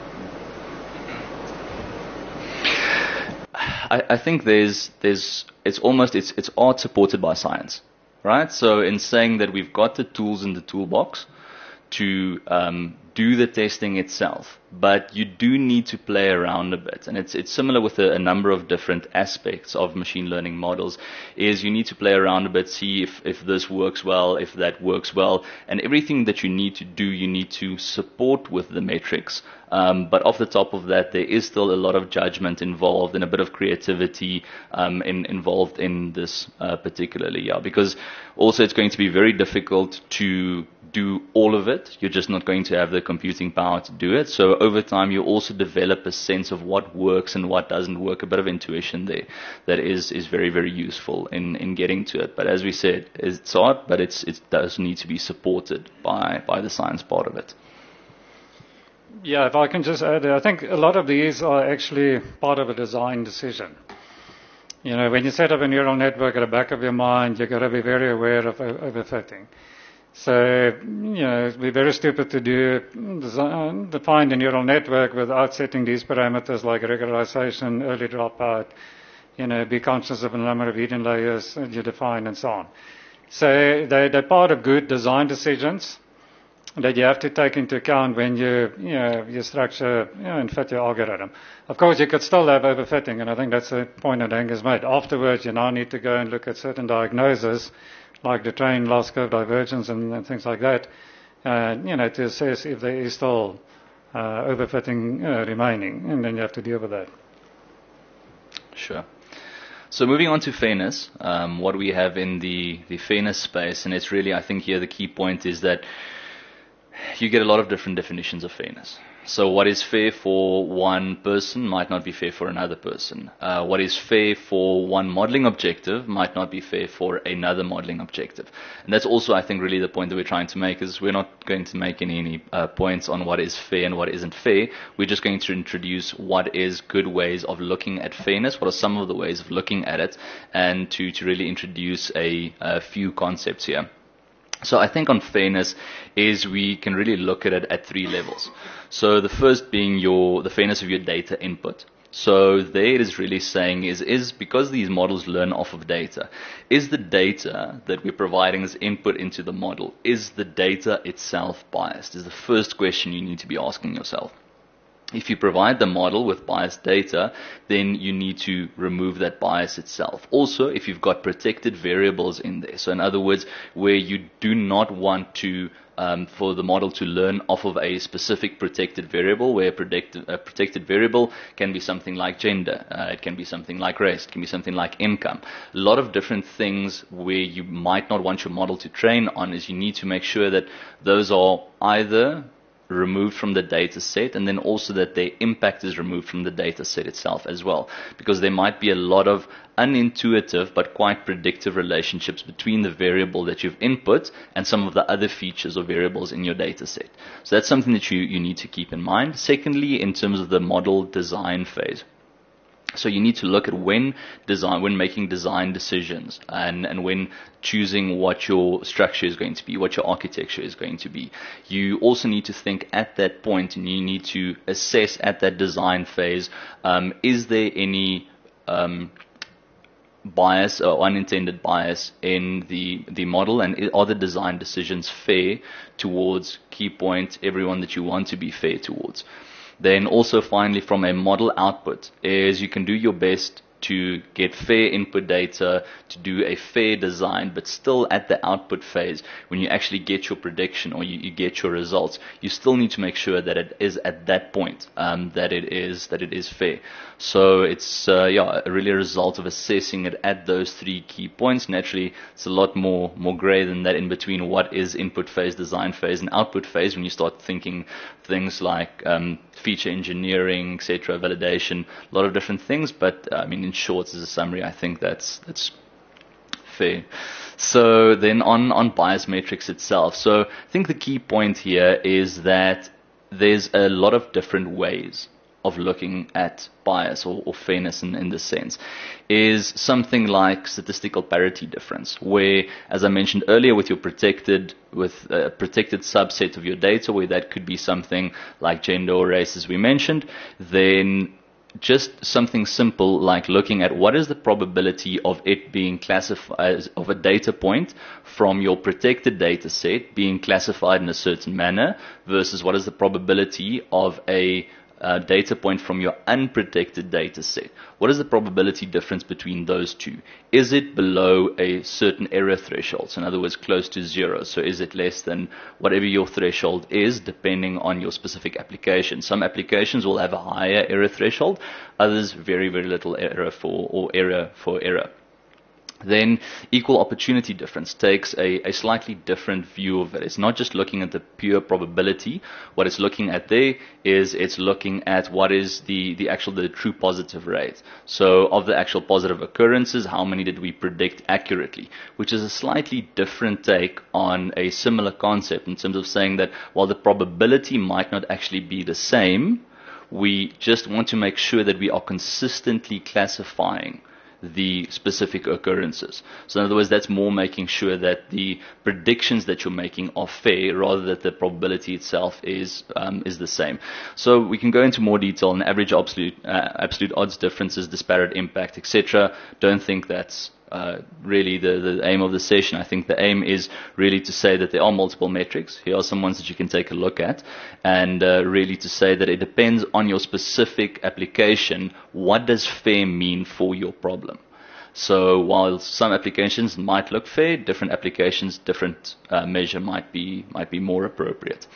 I, I think there's, there's, it's almost, it's, it's art supported by science, right? So in saying that we've got the tools in the toolbox to um, do the testing itself, but you do need to play around a bit. And it's, it's similar with a, a number of different aspects of machine learning models, is you need to play around a bit, see if, if this works well, if that works well, and everything that you need to do, you need to support with the metrics. Um, but off the top of that, there is still a lot of judgment involved and a bit of creativity um, in, involved in this uh, particularly, yeah, because also it's going to be very difficult to do all of it. You're just not going to have the computing power to do it. So over time, you also develop a sense of what works and what doesn't work, a bit of intuition there that is, is very, very useful in, in getting to it. But as we said, it's art, but it's, it does need to be supported by, by the science part of it. Yeah, if I can just add, I think a lot of these are actually part of a design decision. You know, when you set up a neural network at the back of your mind, you've got to be very aware of overfitting. So, you know, it'd be very stupid to do design, define a neural network without setting these parameters like regularization, early dropout, you know, be conscious of the number of hidden layers you define and so on. So they, they're part of good design decisions that you have to take into account when you, you know, you structure, you know, and fit your algorithm. Of course, you could still have overfitting, and I think that's the point that Angus made. Afterwards, you now need to go and look at certain diagnoses, like the train loss curve divergence and, and things like that, uh, you know, to assess if there is still uh, overfitting uh, remaining, and then you have to deal with that. Sure. So moving on to fairness, um, what we have in the, the fairness space, and it's really, I think here the key point is that you get a lot of different definitions of fairness. So what is fair for one person might not be fair for another person. Uh, what is fair for one modeling objective might not be fair for another modeling objective. And that's also, I think, really the point that we're trying to make, is we're not going to make any, any uh, points on what is fair and what isn't fair. We're just going to introduce what is good ways of looking at fairness, what are some of the ways of looking at it, and to, to really introduce a, a few concepts here. So I think on fairness is we can really look at it at three levels. So the first being your the fairness of your data input. So there it is really saying is, is because these models learn off of data, is the data that we're providing as input into the model, is the data itself biased? Is the first question you need to be asking yourself. If you provide the model with biased data, then you need to remove that bias itself. Also, if you've got protected variables in there, so in other words, where you do not want to um, for the model to learn off of a specific protected variable, where a, predict, a protected variable can be something like gender, uh, it can be something like race, it can be something like income. A lot of different things where you might not want your model to train on is you need to make sure that those are either removed from the data set, and then also that their impact is removed from the data set itself as well, because there might be a lot of unintuitive but quite predictive relationships between the variable that you've input and some of the other features or variables in your data set. So that's something that you, you need to keep in mind. Secondly, in terms of the model design phase, so you need to look at when design, when making design decisions, and, and when choosing what your structure is going to be, what your architecture is going to be. You also need to think at that point, and you need to assess at that design phase, um, is there any um, bias or unintended bias in the, the model, and are the design decisions fair towards key point, everyone that you want to be fair towards. Then also finally, from a model output, is you can do your best to get fair input data, to do a fair design, but still at the output phase, when you actually get your prediction or you, you get your results, you still need to make sure that it is at that point um, that it is that it is fair. So it's uh, yeah, really a result of assessing it at those three key points. Naturally, it's a lot more more grey than that in between what is input phase, design phase, and output phase when you start thinking things like um, feature engineering, et cetera, validation, a lot of different things. But uh, I mean, in short, as a summary, I think that's that's fair. So then on, on bias metrics itself. So I think the key point here is that there's a lot of different ways of looking at bias or, or fairness in, in this sense. Is something like statistical parity difference, where, as I mentioned earlier, with your protected, with a protected subset of your data, where that could be something like gender or race, as we mentioned, then just something simple like looking at what is the probability of it being classified, of a data point from your protected data set being classified in a certain manner versus what is the probability of a uh, data point from your unprotected data set. What is the probability difference between those two? Is it below a certain error threshold? So in other words, close to zero. So is it less than whatever your threshold is, depending on your specific application? Some applications will have a higher error threshold, others very, very little error for, or error for error. Then equal opportunity difference takes a, a slightly different view of it. It's not just looking at the pure probability. What it's looking at there is it's looking at what is the, the actual, the true positive rate. So of the actual positive occurrences, how many did we predict accurately? Which is a slightly different take on a similar concept in terms of saying that while the probability might not actually be the same, we just want to make sure that we are consistently classifying the specific occurrences. So in other words, that's more making sure that the predictions that you're making are fair rather than the probability itself is um, is the same. So we can go into more detail on average, absolute, uh, absolute odds differences, disparate impact, et cetera. Don't think that's Uh, really the, the aim of the session. I think the aim is really to say that there are multiple metrics. Here are some ones that you can take a look at, and uh, really to say that it depends on your specific application. What does fair mean for your problem? So while some applications might look fair, different applications, different uh, measure might be might be more appropriate.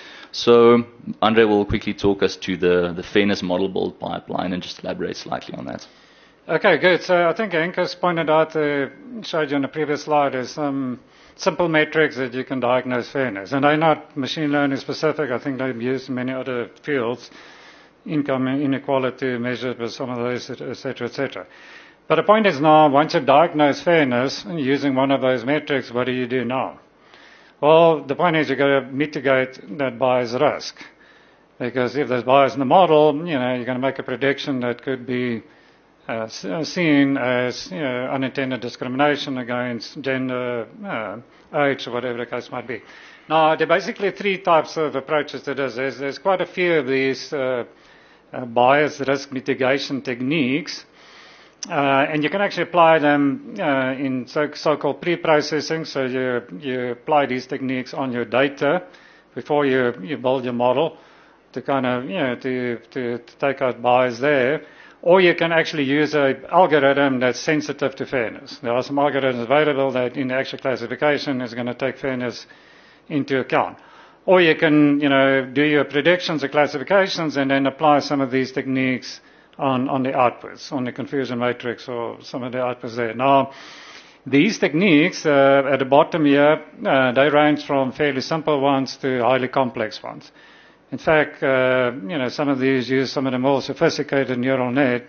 So Andre will quickly talk us to the, the fairness model build pipeline and just elaborate slightly on that. Okay, good. So I think Henkus pointed out, uh, showed you on the previous slide, is some simple metrics that you can diagnose fairness. And they're not machine learning specific. I think they're used in many other fields, income inequality measured with some of those, et cetera, et cetera. But the point is now, once you diagnose fairness using one of those metrics, what do you do now? Well, the point is you've got to mitigate that bias risk. Because if there's bias in the model, you know, you're going to make a prediction that could be Uh, seen as, you know, unintended discrimination against gender, uh, age, or whatever the case might be. Now, there are basically three types of approaches to this. There's, there's quite a few of these uh, uh, bias risk mitigation techniques. Uh, and you can actually apply them uh, in so, so-called pre-processing. So you, you apply these techniques on your data before you, you build your model to kind of, you know, to, to, to take out bias there. Or you can actually use an algorithm that's sensitive to fairness. There are some algorithms available that in the actual classification is going to take fairness into account. Or you can, you know, do your predictions or classifications and then apply some of these techniques on, on the outputs, on the confusion matrix or some of the outputs there. Now, these techniques uh, at the bottom here, uh, they range from fairly simple ones to highly complex ones. In fact, uh, you know, some of these use some of the more sophisticated neural net,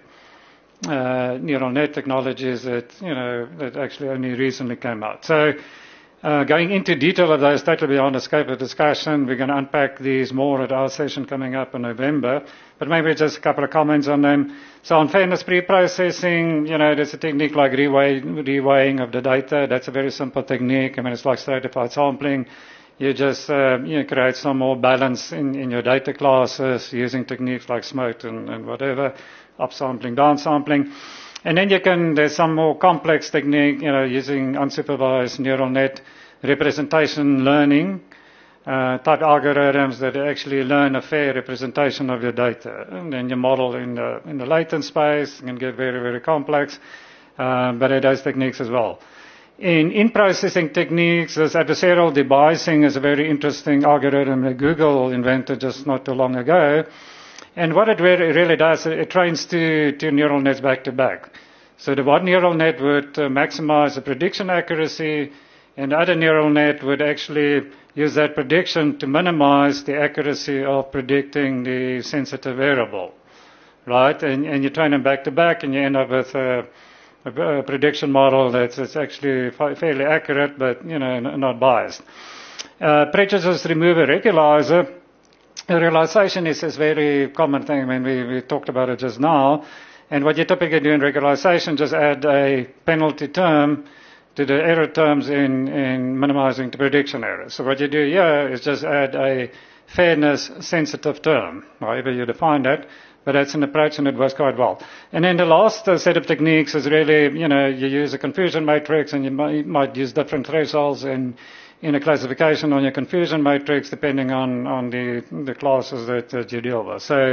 uh, neural net technologies that, you know, that actually only recently came out. So, Uh, going into detail of those totally beyond the scope of discussion. We're going to unpack these more at our session coming up in November, but maybe just a couple of comments on them. So on fairness pre-processing, you know, there's a technique like reweigh, reweighing of the data. That's a very simple technique. I mean, it's like stratified sampling. You just, uh, you know, create some more balance in, in your data classes using techniques like SMOT and, and whatever, upsampling, downsampling. And then you can, there's some more complex technique, you know, using unsupervised neural net representation learning, uh, type algorithms that actually learn a fair representation of your data. And then you model in the, in the latent space, it can get very, very complex, uh, but it has techniques as well. In in-processing techniques, this adversarial debiasing is a very interesting algorithm that Google invented just not too long ago. And what it really, really does, it trains two, two neural nets back to back. So the one neural net would uh, maximize the prediction accuracy, and the other neural net would actually use that prediction to minimize the accuracy of predicting the sensitive variable, right? And, and you train them back to back, and you end up with a, a, a prediction model that's, that's actually fairly accurate, but, you know, not biased. Uh, prejudice remover regularizer. Regularization is a very common thing. I mean, we, we talked about it just now. And what you typically do in regularization, just add a penalty term to the error terms in, in minimizing the prediction error. So what you do here is just add a fairness sensitive term, however you define that. But that's an approach and it works quite well. And then the last uh, set of techniques is really, you know, you use a confusion matrix and you might, might use different thresholds in in a classification on your confusion matrix depending on, on the, the classes that, that you deal with. So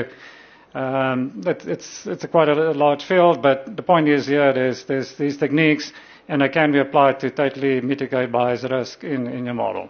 um, that, it's, it's a quite a large field, but the point is here, there's, there's these techniques and they can be applied to totally mitigate bias risk in, in your model.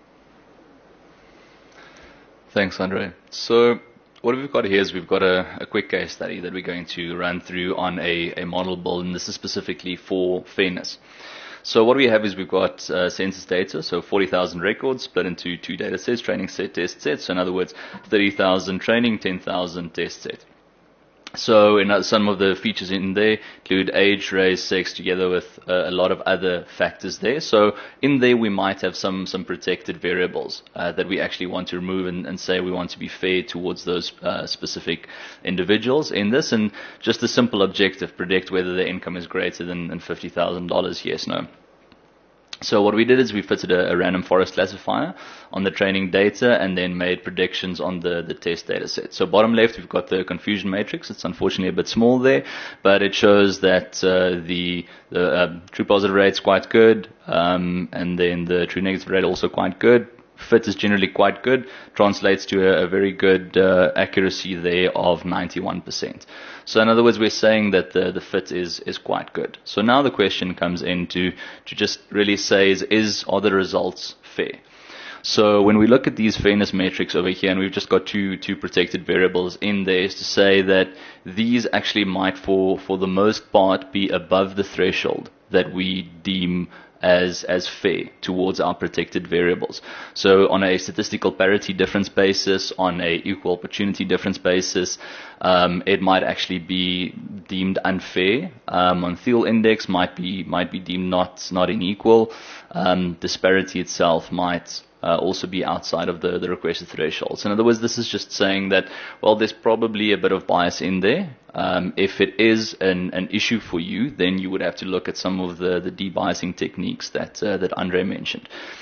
Thanks, Andre. So what we've got here is we've got a, a quick case study that we're going to run through on a, a model build, and this is specifically for fairness. So what we have is we've got uh, census data, so forty thousand records split into two data sets, training set, test set. So in other words, thirty thousand training, ten thousand test set. So in uh, some of the features in there include age, race, sex, together with uh, a lot of other factors there. So in there we might have some some protected variables uh, that we actually want to remove and, and say we want to be fair towards those uh, specific individuals in this. And just a simple objective, predict whether their income is greater than, than fifty thousand dollars, yes, no. So what we did is we fitted a, a random forest classifier on the training data and then made predictions on the, the test data set. So bottom left, we've got the confusion matrix. It's unfortunately a bit small there, but it shows that uh, the, the uh, true positive rate's quite good, um, and then the true negative rate also quite good. Fit is generally quite good, translates to a, a very good uh, accuracy there of ninety-one percent. So in other words, we're saying that the, the fit is, is quite good. So now the question comes in to, to just really say is, is, are the results fair? So when we look at these fairness metrics over here, and we've just got two, two protected variables in there, is to say that these actually might for, for the most part be above the threshold that we deem as as fair towards our protected variables. So on a statistical parity difference basis, on a equal opportunity difference basis, um, it might actually be deemed unfair. Um, on Thiel index might be might be deemed not not unequal. Um, disparity itself might Uh, also be outside of the, the requested thresholds. In other words, this is just saying that, well, there's probably a bit of bias in there. Um, if it is an, an issue for you, then you would have to look at some of the, the debiasing techniques that uh, that Andre mentioned.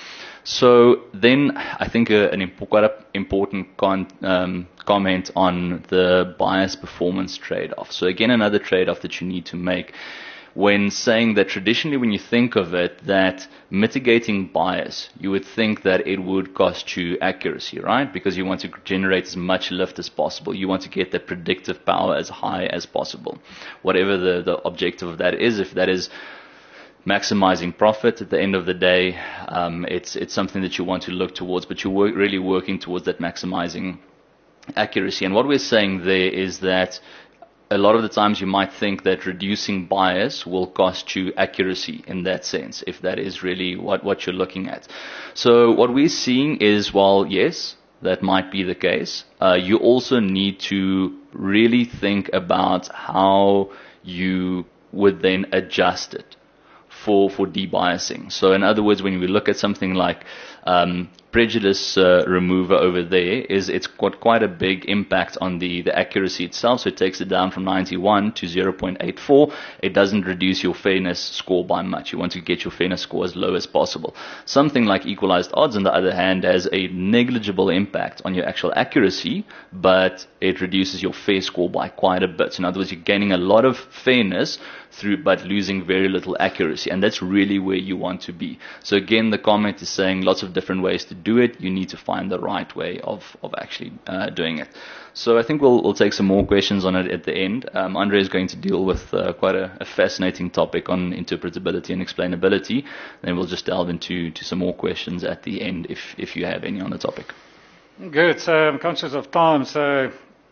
So then I think a, an imp- quite an important con- um, comment on the bias performance trade-off. So again, another trade-off that you need to make when saying that traditionally when you think of it, that mitigating bias, you would think that it would cost you accuracy, right? Because you want to generate as much lift as possible. You want to get the predictive power as high as possible. Whatever the, the objective of that is, if that is maximizing profit at the end of the day, um, it's it's something that you want to look towards, but you're work, really working towards that maximizing accuracy. And what we're saying there is that a lot of the times you might think that reducing bias will cost you accuracy in that sense, if that is really what, what you're looking at. So what we're seeing is, while yes, that might be the case, uh, you also need to really think about how you would then adjust it for for debiasing. So in other words, when we look at something like um, prejudice uh, remover over there, is it's got quite a big impact on the, the accuracy itself. So it takes it down from ninety-one to zero point eight four. It doesn't reduce your fairness score by much. You want to get your fairness score as low as possible. Something like equalized odds, on the other hand, has a negligible impact on your actual accuracy, but it reduces your fair score by quite a bit. So in other words, you're gaining a lot of fairness through, but losing very little accuracy. And that's really where you want to be. So again, the comment is saying lots of different ways to do it. You need to find the right way of, of actually uh, doing it. So I think we'll, we'll take some more questions on it at the end. Um, Andre is going to deal with uh, quite a, a fascinating topic on interpretability and explainability. Then we'll just delve into to some more questions at the end if, if you have any on the topic. Good. So I'm conscious of time, so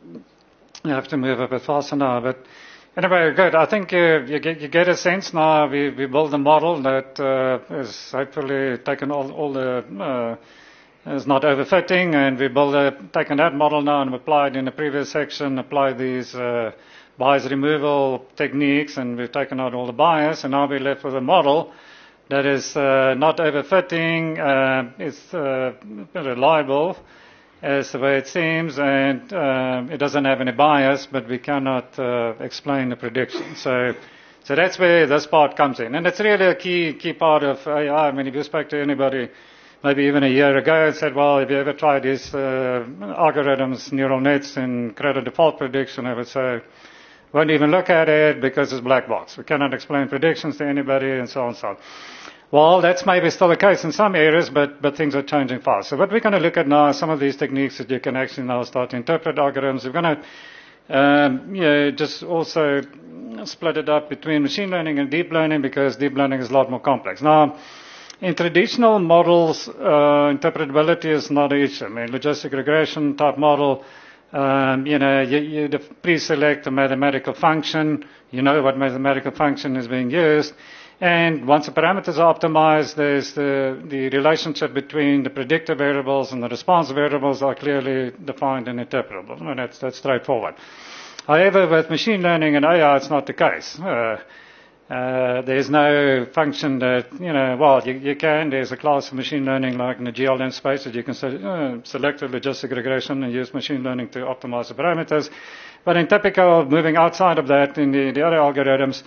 you have to move a bit faster now. But anyway, good. I think uh, you, get, you get a sense now. We, we build a model that uh, is hopefully taken all, all the uh, is not overfitting, and we build a, taken that model now and applied in the previous section, applied these uh, bias removal techniques, and we've taken out all the bias, and now we're left with a model that is uh, not overfitting, uh, it's uh, reliable as the way it seems, and uh, it doesn't have any bias, but we cannot uh, explain the prediction. So, so that's where this part comes in, and it's really a key key part of A I. I mean, if you spoke to anybody maybe even a year ago and said, well, have you ever tried these uh, algorithms, neural nets in credit default prediction? I would say, won't even look at it because it's black box. We cannot explain predictions to anybody, and so on and so on. Well, that's maybe still the case in some areas, but, but things are changing fast. So what we're going to look at now are some of these techniques that you can actually now start to interpret algorithms. We're going to um, you know, just also split it up between machine learning and deep learning, because deep learning is a lot more complex. Now, in traditional models, uh, interpretability is not an issue. I mean, logistic regression type model, um, you know, you, you pre-select a mathematical function, you know what mathematical function is being used, and once the parameters are optimized, there's the, the relationship between the predictor variables and the response variables are clearly defined and interpretable. I mean, that's, that's straightforward. However, with machine learning and A I, it's not the case. Uh, Uh, there's no function that, you know, well, you, you can. There's a class of machine learning like in the G L M space that you can se- uh, select a logistic regression and use machine learning to optimize the parameters. But in typical moving outside of that, in the, the other algorithms,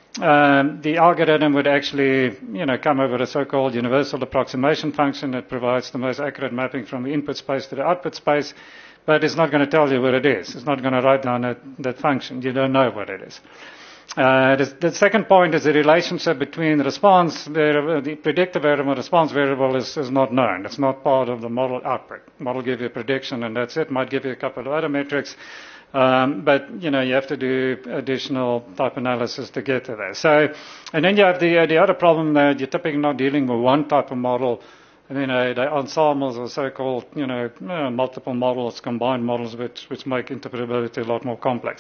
um, the algorithm would actually, you know, come over a so-called universal approximation function that provides the most accurate mapping from the input space to the output space, but it's not going to tell you what it is. It's not going to write down that, that function. You don't know what it is. Uh, the, the second point is the relationship between the response, the, the predictive variable and response variable is, is not known. It's not part of the model output. Model gives you a prediction and that's it. Might give you a couple of other metrics, um, but you know you have to do additional type analysis to get to that. So, and then you have the uh, the other problem that you're typically not dealing with one type of model. I mean, uh, the ensembles are so-called, you know, uh, multiple models, combined models, which which make interpretability a lot more complex.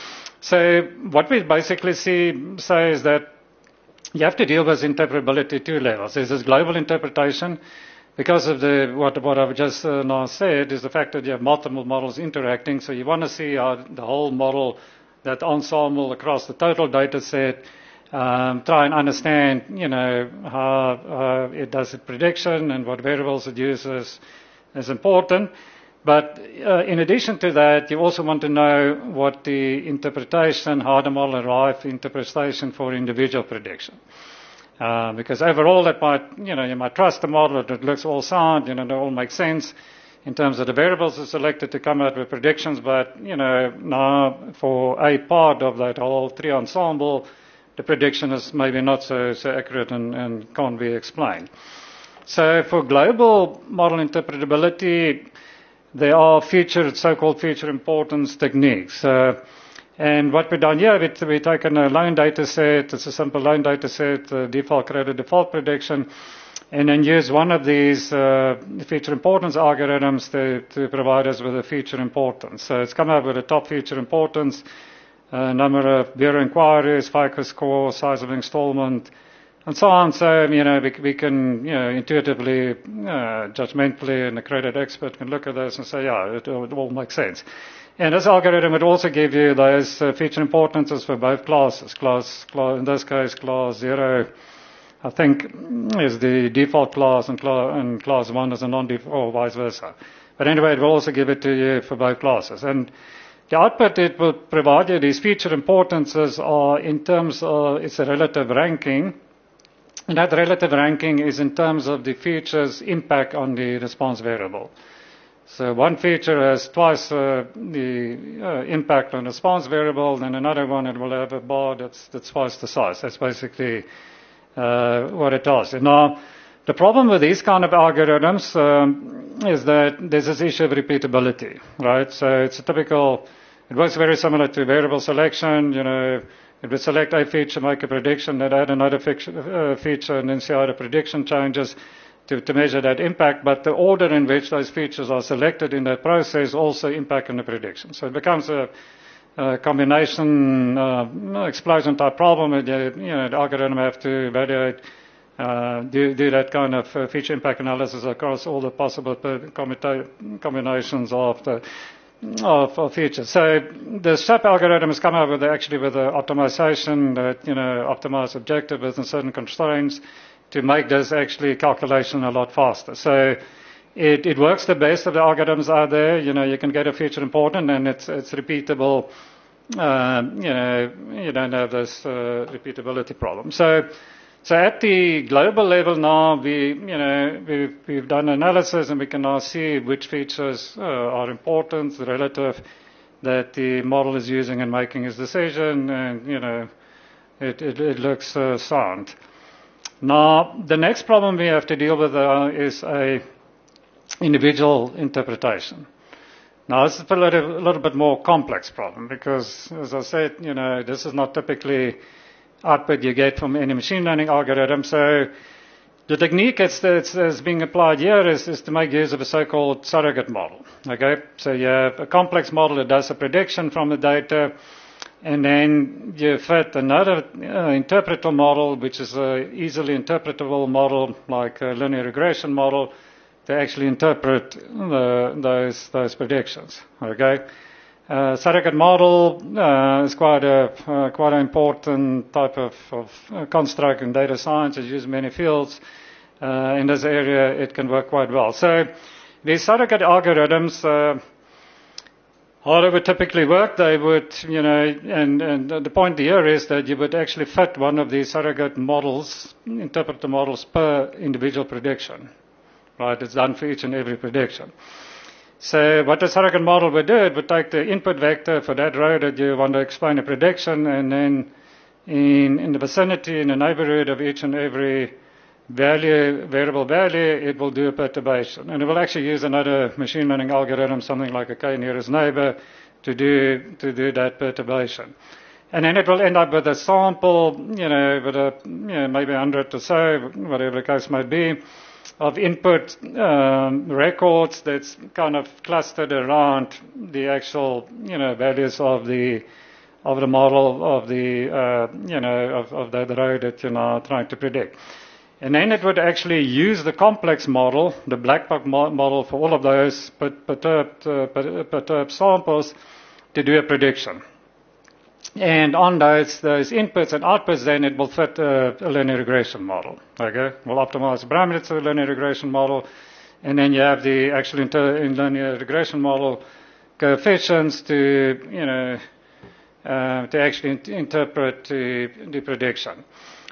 So what we basically see, say, is that you have to deal with interpretability two levels. There's this global interpretation, because of the what, what I've just uh, now said, is the fact that you have multiple models interacting. So you want to see how the whole model, that ensemble across the total data set, um, try and understand, you know, how uh, it does its prediction and what variables it uses is important. But uh, in addition to that, you also want to know what the interpretation, how the model arrived, interpretation for individual prediction. Uh, because overall it might, you know, you might trust the model, it looks all sound, you know, it all makes sense in terms of the variables are selected to come out with predictions, but, you know, now for a part of that whole tree ensemble, the prediction is maybe not so, so accurate and, and can't be explained. So for global model interpretability, there are featured, so-called feature importance techniques. Uh, and what we've done here, we, we've taken a lone data set, it's a simple lone data set, uh, default created default prediction, and then use one of these uh, feature importance algorithms to, to provide us with a feature importance. So it's come up with a top feature importance, uh, number of bureau inquiries, FICO score, size of installment, and so on. So, you know, we, we can, you know, intuitively, uh, judgmentally, and a credit expert can look at this and say, yeah, it, it all makes sense. And this algorithm would also give you those uh, feature importances for both classes. Class, class, in this case, class zero, I think, is the default class, and, cl- and class one is a non-default, or vice versa. But anyway, it will also give it to you for both classes. And the output it will provide you, these feature importances are in terms of, it's a relative ranking. And that relative ranking is in terms of the feature's impact on the response variable. So one feature has twice uh, the uh, impact on the response variable, then another one it will have a bar that's, that's twice the size. That's basically uh, what it does. And now, the problem with these kind of algorithms um, is that there's this issue of repeatability, right? So it's a typical, it works very similar to variable selection, you know, it would select a feature, make a prediction, then add another feature, uh, feature and then see how the prediction changes to, to measure that impact. But the order in which those features are selected in that process also impact on the prediction. So it becomes a, a combination uh, explosion type problem. And, you know, the algorithm have to evaluate, uh, do, do that kind of uh, feature impact analysis across all the possible combita- combinations of the Of, of features. So the S A P algorithm has come up with actually with an optimization that, you know, optimize objective within certain constraints to make this actually calculation a lot faster. So it, it works the best of the algorithms out there. You know, you can get a feature important and it's, it's repeatable. Um, you know, you don't have this uh, repeatability problem. So So at the global level now, we, you know, we've, we've done analysis and we can now see which features uh, are important, relative, that the model is using in making its decision, and, you know, it, it, it looks uh, sound. Now, the next problem we have to deal with uh, is a individual interpretation. Now, this is a little, a little bit more complex problem because, as I said, you know, this is not typically output you get from any machine learning algorithm. So the technique that's, that's, that's being applied here is, is to make use of a so-called surrogate model. Okay, so you have a complex model that does a prediction from the data, and then you fit another uh, interpretable model, which is an easily interpretable model, like a linear regression model, to actually interpret the, those those predictions. Okay. Uh, surrogate model uh, is quite a uh, quite an important type of, of uh, construct in data science. It's used in many fields. Uh, in this area, it can work quite well. So these surrogate algorithms, uh, how they would typically work, they would, you know, and, and the point here is that you would actually fit one of these surrogate models, interpret the models per individual prediction. Right? It's done for each and every prediction. So what the surrogate model would do, it would take the input vector for that row that you want to explain a prediction, and then in, in the vicinity, in the neighborhood of each and every value, variable value, it will do a perturbation. And it will actually use another machine learning algorithm, something like a k-nearest neighbor, to do, to do that perturbation. And then it will end up with a sample, you know, with a, you know, maybe one hundred or so, whatever the case might be, of input um, records that's kind of clustered around the actual, you know, values of the of the model of the, uh, you know, of, of the, the row that you're now trying to predict. And then it would actually use the complex model, the black box mo- model for all of those perturbed, uh, perturbed samples to do a prediction. And on those, those inputs and outputs, then it will fit uh, a linear regression model. Okay, we'll optimize the parameters of the linear regression model, and then you have the actual inter- in linear regression model coefficients to, you know, uh, to actually in- interpret the, the prediction.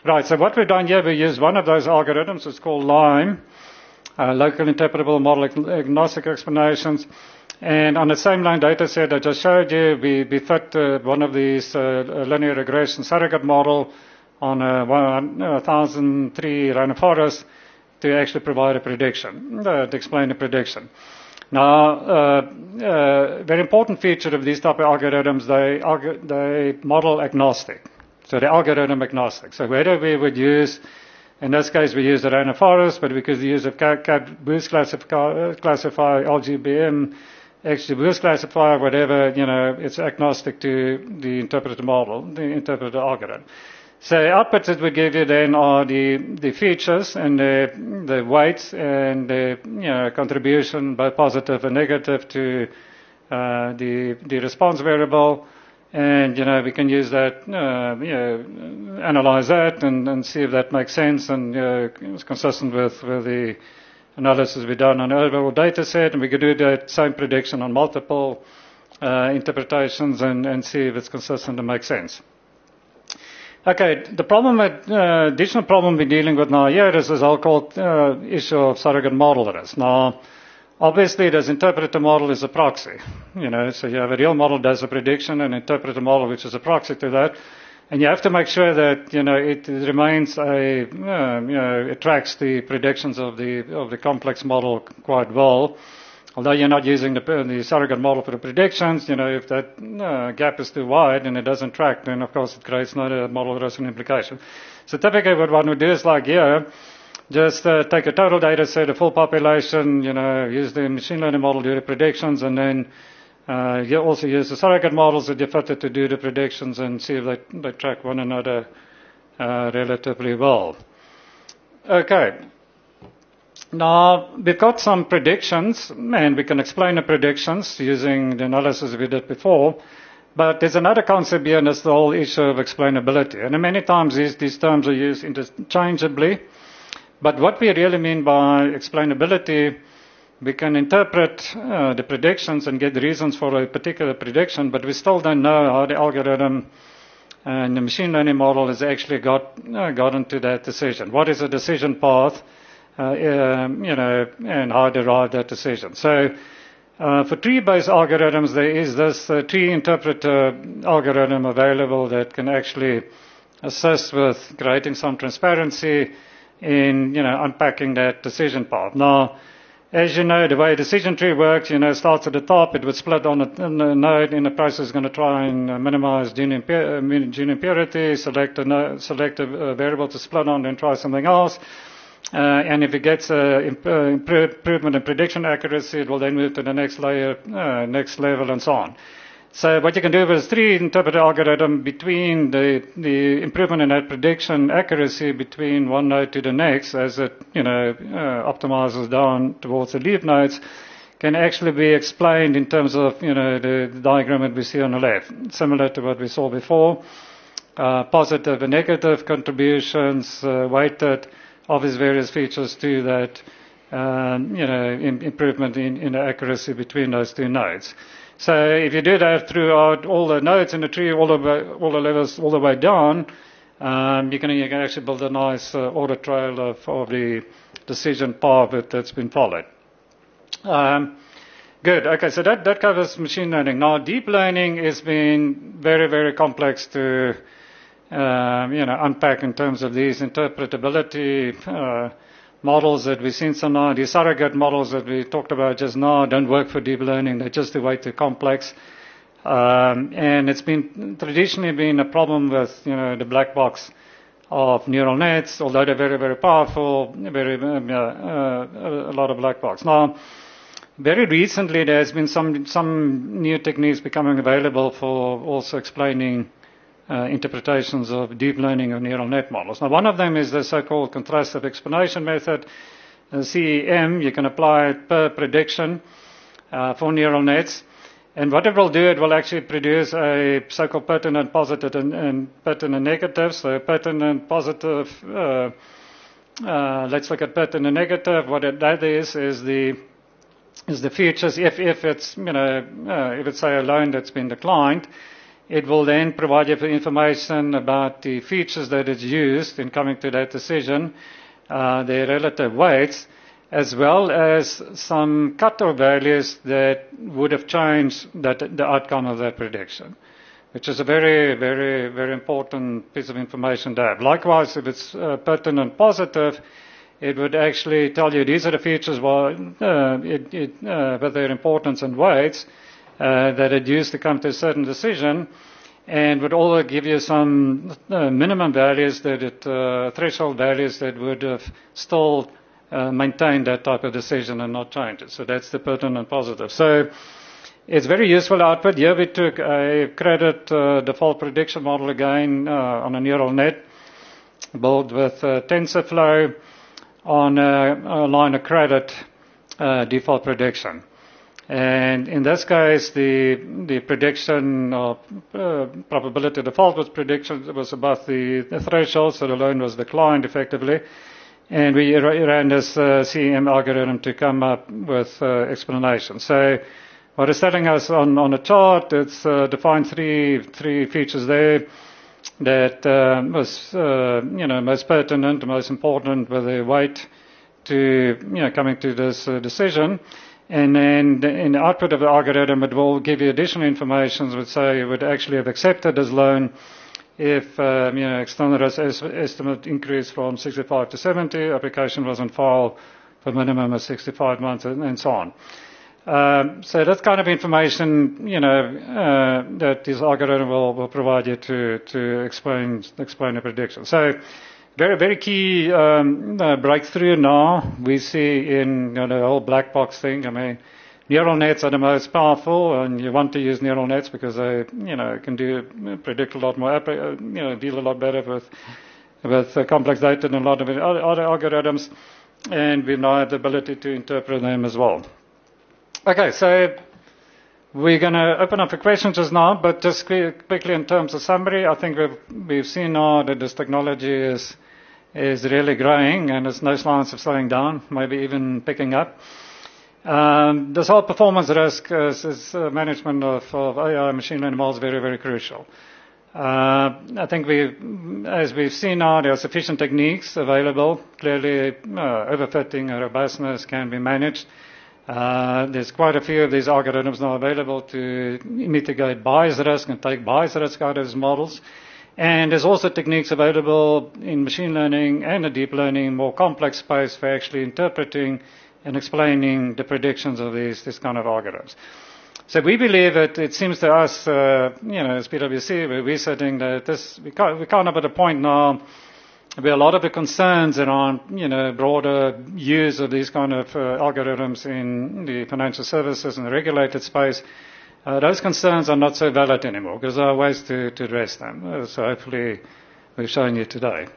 Right, so what we've done here, we used one of those algorithms. It's called LIME, uh, Local Interpretable Model Agnostic Explanations. And on the same line data set I just showed you, we, we fit uh, one of these uh, linear regression surrogate model on a one thousand three rhinophorus to actually provide a prediction, uh, to explain a prediction. Now, uh, uh, very important feature of these type of algorithms, they, they model agnostic. So they're algorithm agnostic. So whether we would use, in this case we use the rhinophorus, but we could use a cat boost classifier, classify L G B M, X G boost classifier, whatever, you know, it's agnostic to the interpreted model, the interpreted algorithm. So outputs that we give you then are the, the features and the, the weights and the, you know, contribution, both positive and negative, to uh, the, the response variable. And, you know, we can use that, uh, you know, analyze that and, and see if that makes sense and uh, is consistent with, with the analysis we've done on the overall data set. And we could do that same prediction on multiple uh, interpretations and, and see if it's consistent and makes sense. Okay, the problem, with, uh, additional problem we're dealing with now here is this whole called uh, issue of surrogate model risk. Now, obviously, this interpreter model is a proxy. You know, so you have a real model does a prediction, and interpreter model which is a proxy to that, and you have to make sure that you know it remains a um, you know it tracks the predictions of the of the complex model quite well. Although you're not using the, the surrogate model for the predictions, you know, if that uh, gap is too wide and it doesn't track, then of course it creates another model risk and implication. So typically what one would do is like here, just uh, take a total data set, a full population, you know, use the machine learning model, do the predictions, and then uh, you also use the surrogate models that you fit it to do the predictions and see if they, they track one another uh, relatively well. Okay. Now, we've got some predictions, and we can explain the predictions using the analysis we did before, but there's another concept here, and it's the whole issue of explainability. And many times these, these terms are used interchangeably, but what we really mean by explainability, we can interpret uh, the predictions and get the reasons for a particular prediction, but we still don't know how the algorithm and the machine learning model has actually got, uh, gotten to that decision. What is the decision path? Uh, um, you know, and how to derive that decision. So, uh, for tree-based algorithms, there is this uh, tree interpreter algorithm available that can actually assist with creating some transparency in, you know, unpacking that decision path. Now, as you know, the way a decision tree works, you know, it starts at the top, it would split on a, on a node in the process, going to try and uh, minimize gene, impur- uh, gene impurity, select a, no- select a uh, variable to split on, then try something else. Uh, and if it gets uh, imp- uh, improvement in prediction accuracy, it will then move to the next layer, uh, next level, and so on. So what you can do with this three interpreter algorithm between the, the improvement in that prediction accuracy between one node to the next, as it you know uh, optimizes down towards the leaf nodes, can actually be explained in terms of you know the, the diagram that we see on the left, similar to what we saw before. Uh, positive and negative contributions, uh, weighted of its various features to that, um, you know, in, improvement in, in the accuracy between those two nodes. So if you do that throughout all the nodes in the tree, all the way, all the levels, all the way down, um, you can you can actually build a nice uh, audit trail of, of the decision path that, that's been followed. Um, good. Okay, so that that covers machine learning. Now, deep learning has been very very complex to Um, you know, unpack in terms of these interpretability uh, models that we've seen so now. These surrogate models that we talked about just now don't work for deep learning. They're just way too complex. Um, and it's been traditionally been a problem with, you know, the black box of neural nets, although they're very, very powerful, very, um, uh, a lot of black box. Now, very recently there's been some, some new techniques becoming available for also explaining Uh, interpretations of deep learning of neural net models. Now, one of them is the so-called contrastive explanation method, uh, C E M. You can apply it per prediction uh, for neural nets. And what it will do, it will actually produce a so-called pertinent positive and, and pertinent negative. So pertinent positive, uh, uh, let's look at pertinent negative. What it, that is, is the is the features, if, if it's, you know, uh, if it's, say, a loan that's been declined, it will then provide you with information about the features that it's used in coming to that decision, uh, their relative weights, as well as some cutoff values that would have changed that, the outcome of that prediction, which is a very, very, very important piece of information to have. Likewise, if it's uh, pertinent positive, it would actually tell you these are the features well, uh, it, it, uh, with their importance and weights uh, that it used to come to a certain decision, and would also give you some uh, minimum values that it, uh, threshold values that would have still uh, maintained that type of decision and not changed it. So that's the pertinent positive. So it's very useful output. Here we took a credit uh, default prediction model again uh, on a neural net built with uh, TensorFlow on a, a line of credit uh, default prediction. And in this case, the the prediction of uh, probability default was prediction was above the, the threshold, so the loan was declined effectively. And we ran this uh, C E M algorithm to come up with uh, explanations. So what it's telling us on, on the chart, it's uh, defined three three features there that uh, was uh, you know most pertinent, most important with the weight to you know coming to this uh, decision. And then in the output of the algorithm, it will give you additional information. Would say you would actually have accepted this loan if um, you know external risk es- estimate increased from sixty-five to seventy, application was on file for a minimum of sixty-five months, and, and so on. Um, so that's kind of information, you know, uh, that this algorithm will, will provide you to to explain explain the prediction. So. Very, very key um, uh, breakthrough now we see in you know, the whole black box thing. I mean, neural nets are the most powerful, and you want to use neural nets because they, you know, can do predict a lot more, uh, you know, deal a lot better with with uh, complex data than a lot of other, other algorithms, and we now have the ability to interpret them as well. Okay, so we're going to open up for questions just now, but just quickly in terms of summary, I think we've we've seen now that this technology is. is really growing, and there's no signs of slowing down, maybe even picking up. Um, this whole performance risk is, is uh, management of, of A I machine learning models very, very crucial. Uh, I think we, as we've seen now, there are sufficient techniques available. Clearly, uh, overfitting and robustness can be managed. Uh, there's quite a few of these algorithms now available to mitigate bias risk and take bias risk out of these models. And there's also techniques available in machine learning and in deep learning, more complex space for actually interpreting and explaining the predictions of these, these kind of algorithms. So we believe that it seems to us, uh, you know, as P W C, we're resetting that this, we can't, we can't up at a point now where a lot of the concerns around, you know, broader use of these kind of uh, algorithms in the financial services and the regulated space, Uh, those concerns are not so valid anymore because there are ways to, to address them. Uh, so hopefully we've shown you today.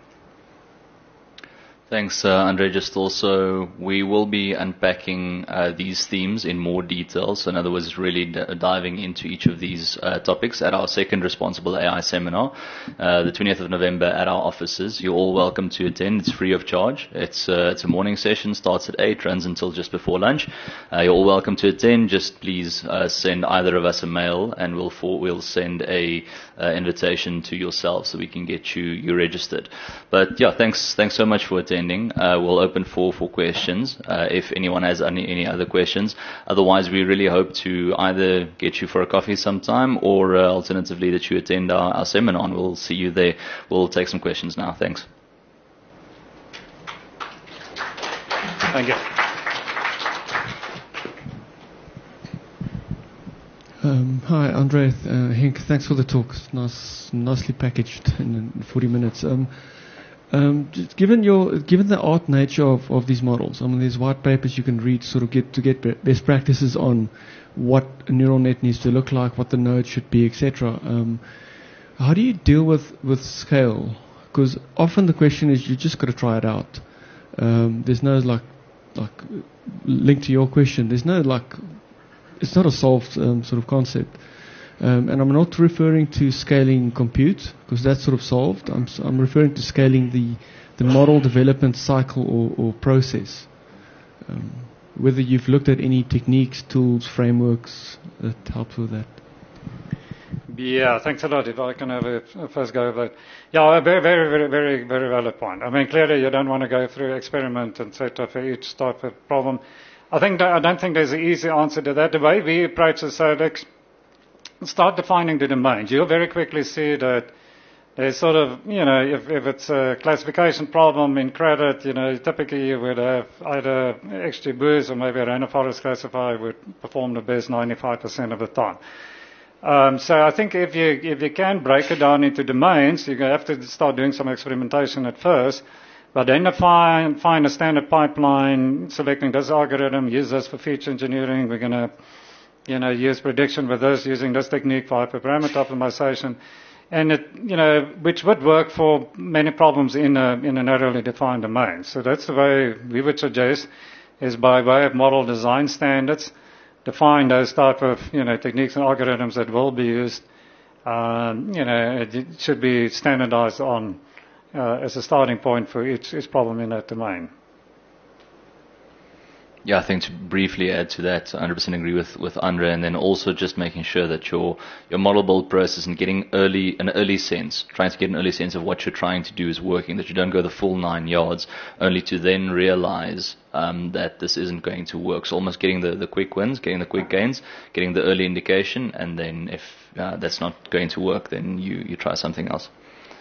Thanks, uh, Andre. Just also, we will be unpacking uh, these themes in more detail. So in other words, really d- diving into each of these uh, topics at our second Responsible A I seminar, uh, the twentieth of November at our offices. You're all welcome to attend. It's free of charge. It's, uh, it's a morning session, starts at eight, runs until just before lunch. Uh, you're all welcome to attend. Just please uh, send either of us a mail, and we'll for, we'll send a uh, invitation to yourself so we can get you, you registered. But yeah, thanks thanks so much for attending. Uh, we'll open for, for questions uh, if anyone has any, any other questions. Otherwise, we really hope to either get you for a coffee sometime or uh, alternatively that you attend our, our seminar, and we'll see you there. We'll take some questions now. Thanks. Thank you. Um, hi, Andre, uh, Henk, thanks for the talk. It's nice, nicely packaged in forty minutes. Um, Um, just given your, given the art nature of, of these models, I mean, there's white papers you can read, sort of get to get best practices on what a neural net needs to look like, what the node should be, et cetera. Um, how do you deal with, with scale? Because often the question is you just got to try it out. Um, there's no like like link to your question. There's no like it's not a solved um, sort of concept. Um, and I'm not referring to scaling compute, because that's sort of solved. I'm, I'm referring to scaling the, the model development cycle or, or process. Um, whether you've looked at any techniques, tools, frameworks that help with that. Yeah, thanks a lot. If I can have a, a first go of that. Yeah, a very, very, very, very, very valid point. I mean, clearly you don't want to go through experiment and et cetera for each type of problem. I think that, I don't think there's an easy answer to that. The way we approach it, so let's start defining the domains. You'll very quickly see that there's sort of, you know, if, if it's a classification problem in credit, you know, typically you would have either X G Booz or maybe a rainforest classifier would perform the best ninety-five percent of the time. Um, so I think if you if you can break it down into domains, you're going to have to start doing some experimentation at first, but then find, find a standard pipeline, selecting this algorithm, use this for feature engineering. We're going to, you know, use prediction with this, using this technique for hyperparameter optimization. And it, you know, which would work for many problems in a, in a narrowly defined domain. So that's the way we would suggest, is by way of model design standards, define those type of, you know, techniques and algorithms that will be used. Um, you know, it should be standardized on uh, as a starting point for each, each problem in that domain. Yeah, I think to briefly add to that, I one hundred percent agree with, with Andre, and then also just making sure that your your model build process and getting early an early sense, trying to get an early sense of what you're trying to do is working, that you don't go the full nine yards, only to then realize um, that this isn't going to work. So almost getting the, the quick wins, getting the quick gains, getting the early indication, and then if uh, that's not going to work, then you, you try something else.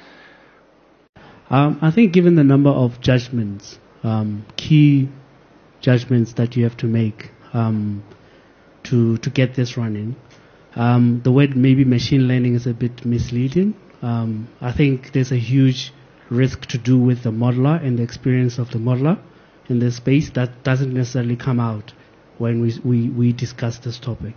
Um, I think given the number of judgments, um, key judgments that you have to make um, to to get this running. Um, the word maybe machine learning is a bit misleading. Um, I think there's a huge risk to do with the modeler and the experience of the modeler in this space that doesn't necessarily come out when we we, we discuss this topic.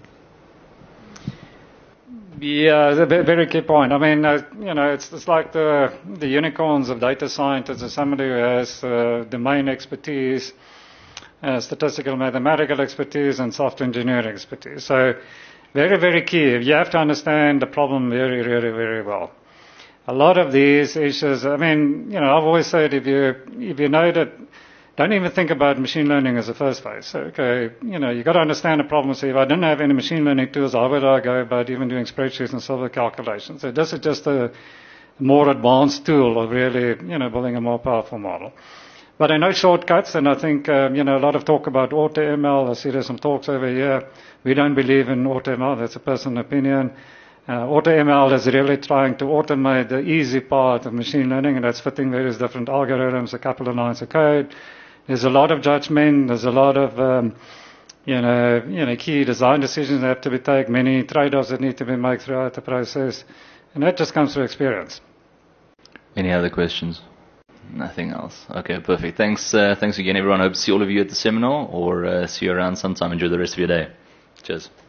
Yeah, it's a very key point. I mean, uh, you know, it's, it's like the the unicorns of data scientists, as somebody who has uh, domain expertise, Uh, statistical mathematical expertise and software engineering expertise. So very, very key. You have to understand the problem very, very, very well. A lot of these issues, I mean, you know, I've always said if you, if you know that, don't even think about machine learning as a first phase. So, okay, you know, you got to understand the problem. So if I didn't have any machine learning tools, how would I go about even doing spreadsheets and silver calculations? So this is just a more advanced tool of really, you know, building a more powerful model. But there are no shortcuts, and I think, um, you know, a lot of talk about AutoML. I see there's some talks over here. We don't believe in AutoML. That's a personal opinion. Uh, AutoML is really trying to automate the easy part of machine learning, and that's fitting various different algorithms, a couple of lines of code. There's a lot of judgment. There's a lot of, um, you know, you know, key design decisions that have to be taken, many trade-offs that need to be made throughout the process, and that just comes through experience. Any other questions? Nothing else. Okay, perfect. Thanks, uh, thanks again, everyone. Hope to see all of you at the seminar, or uh, see you around sometime. Enjoy the rest of your day. Cheers.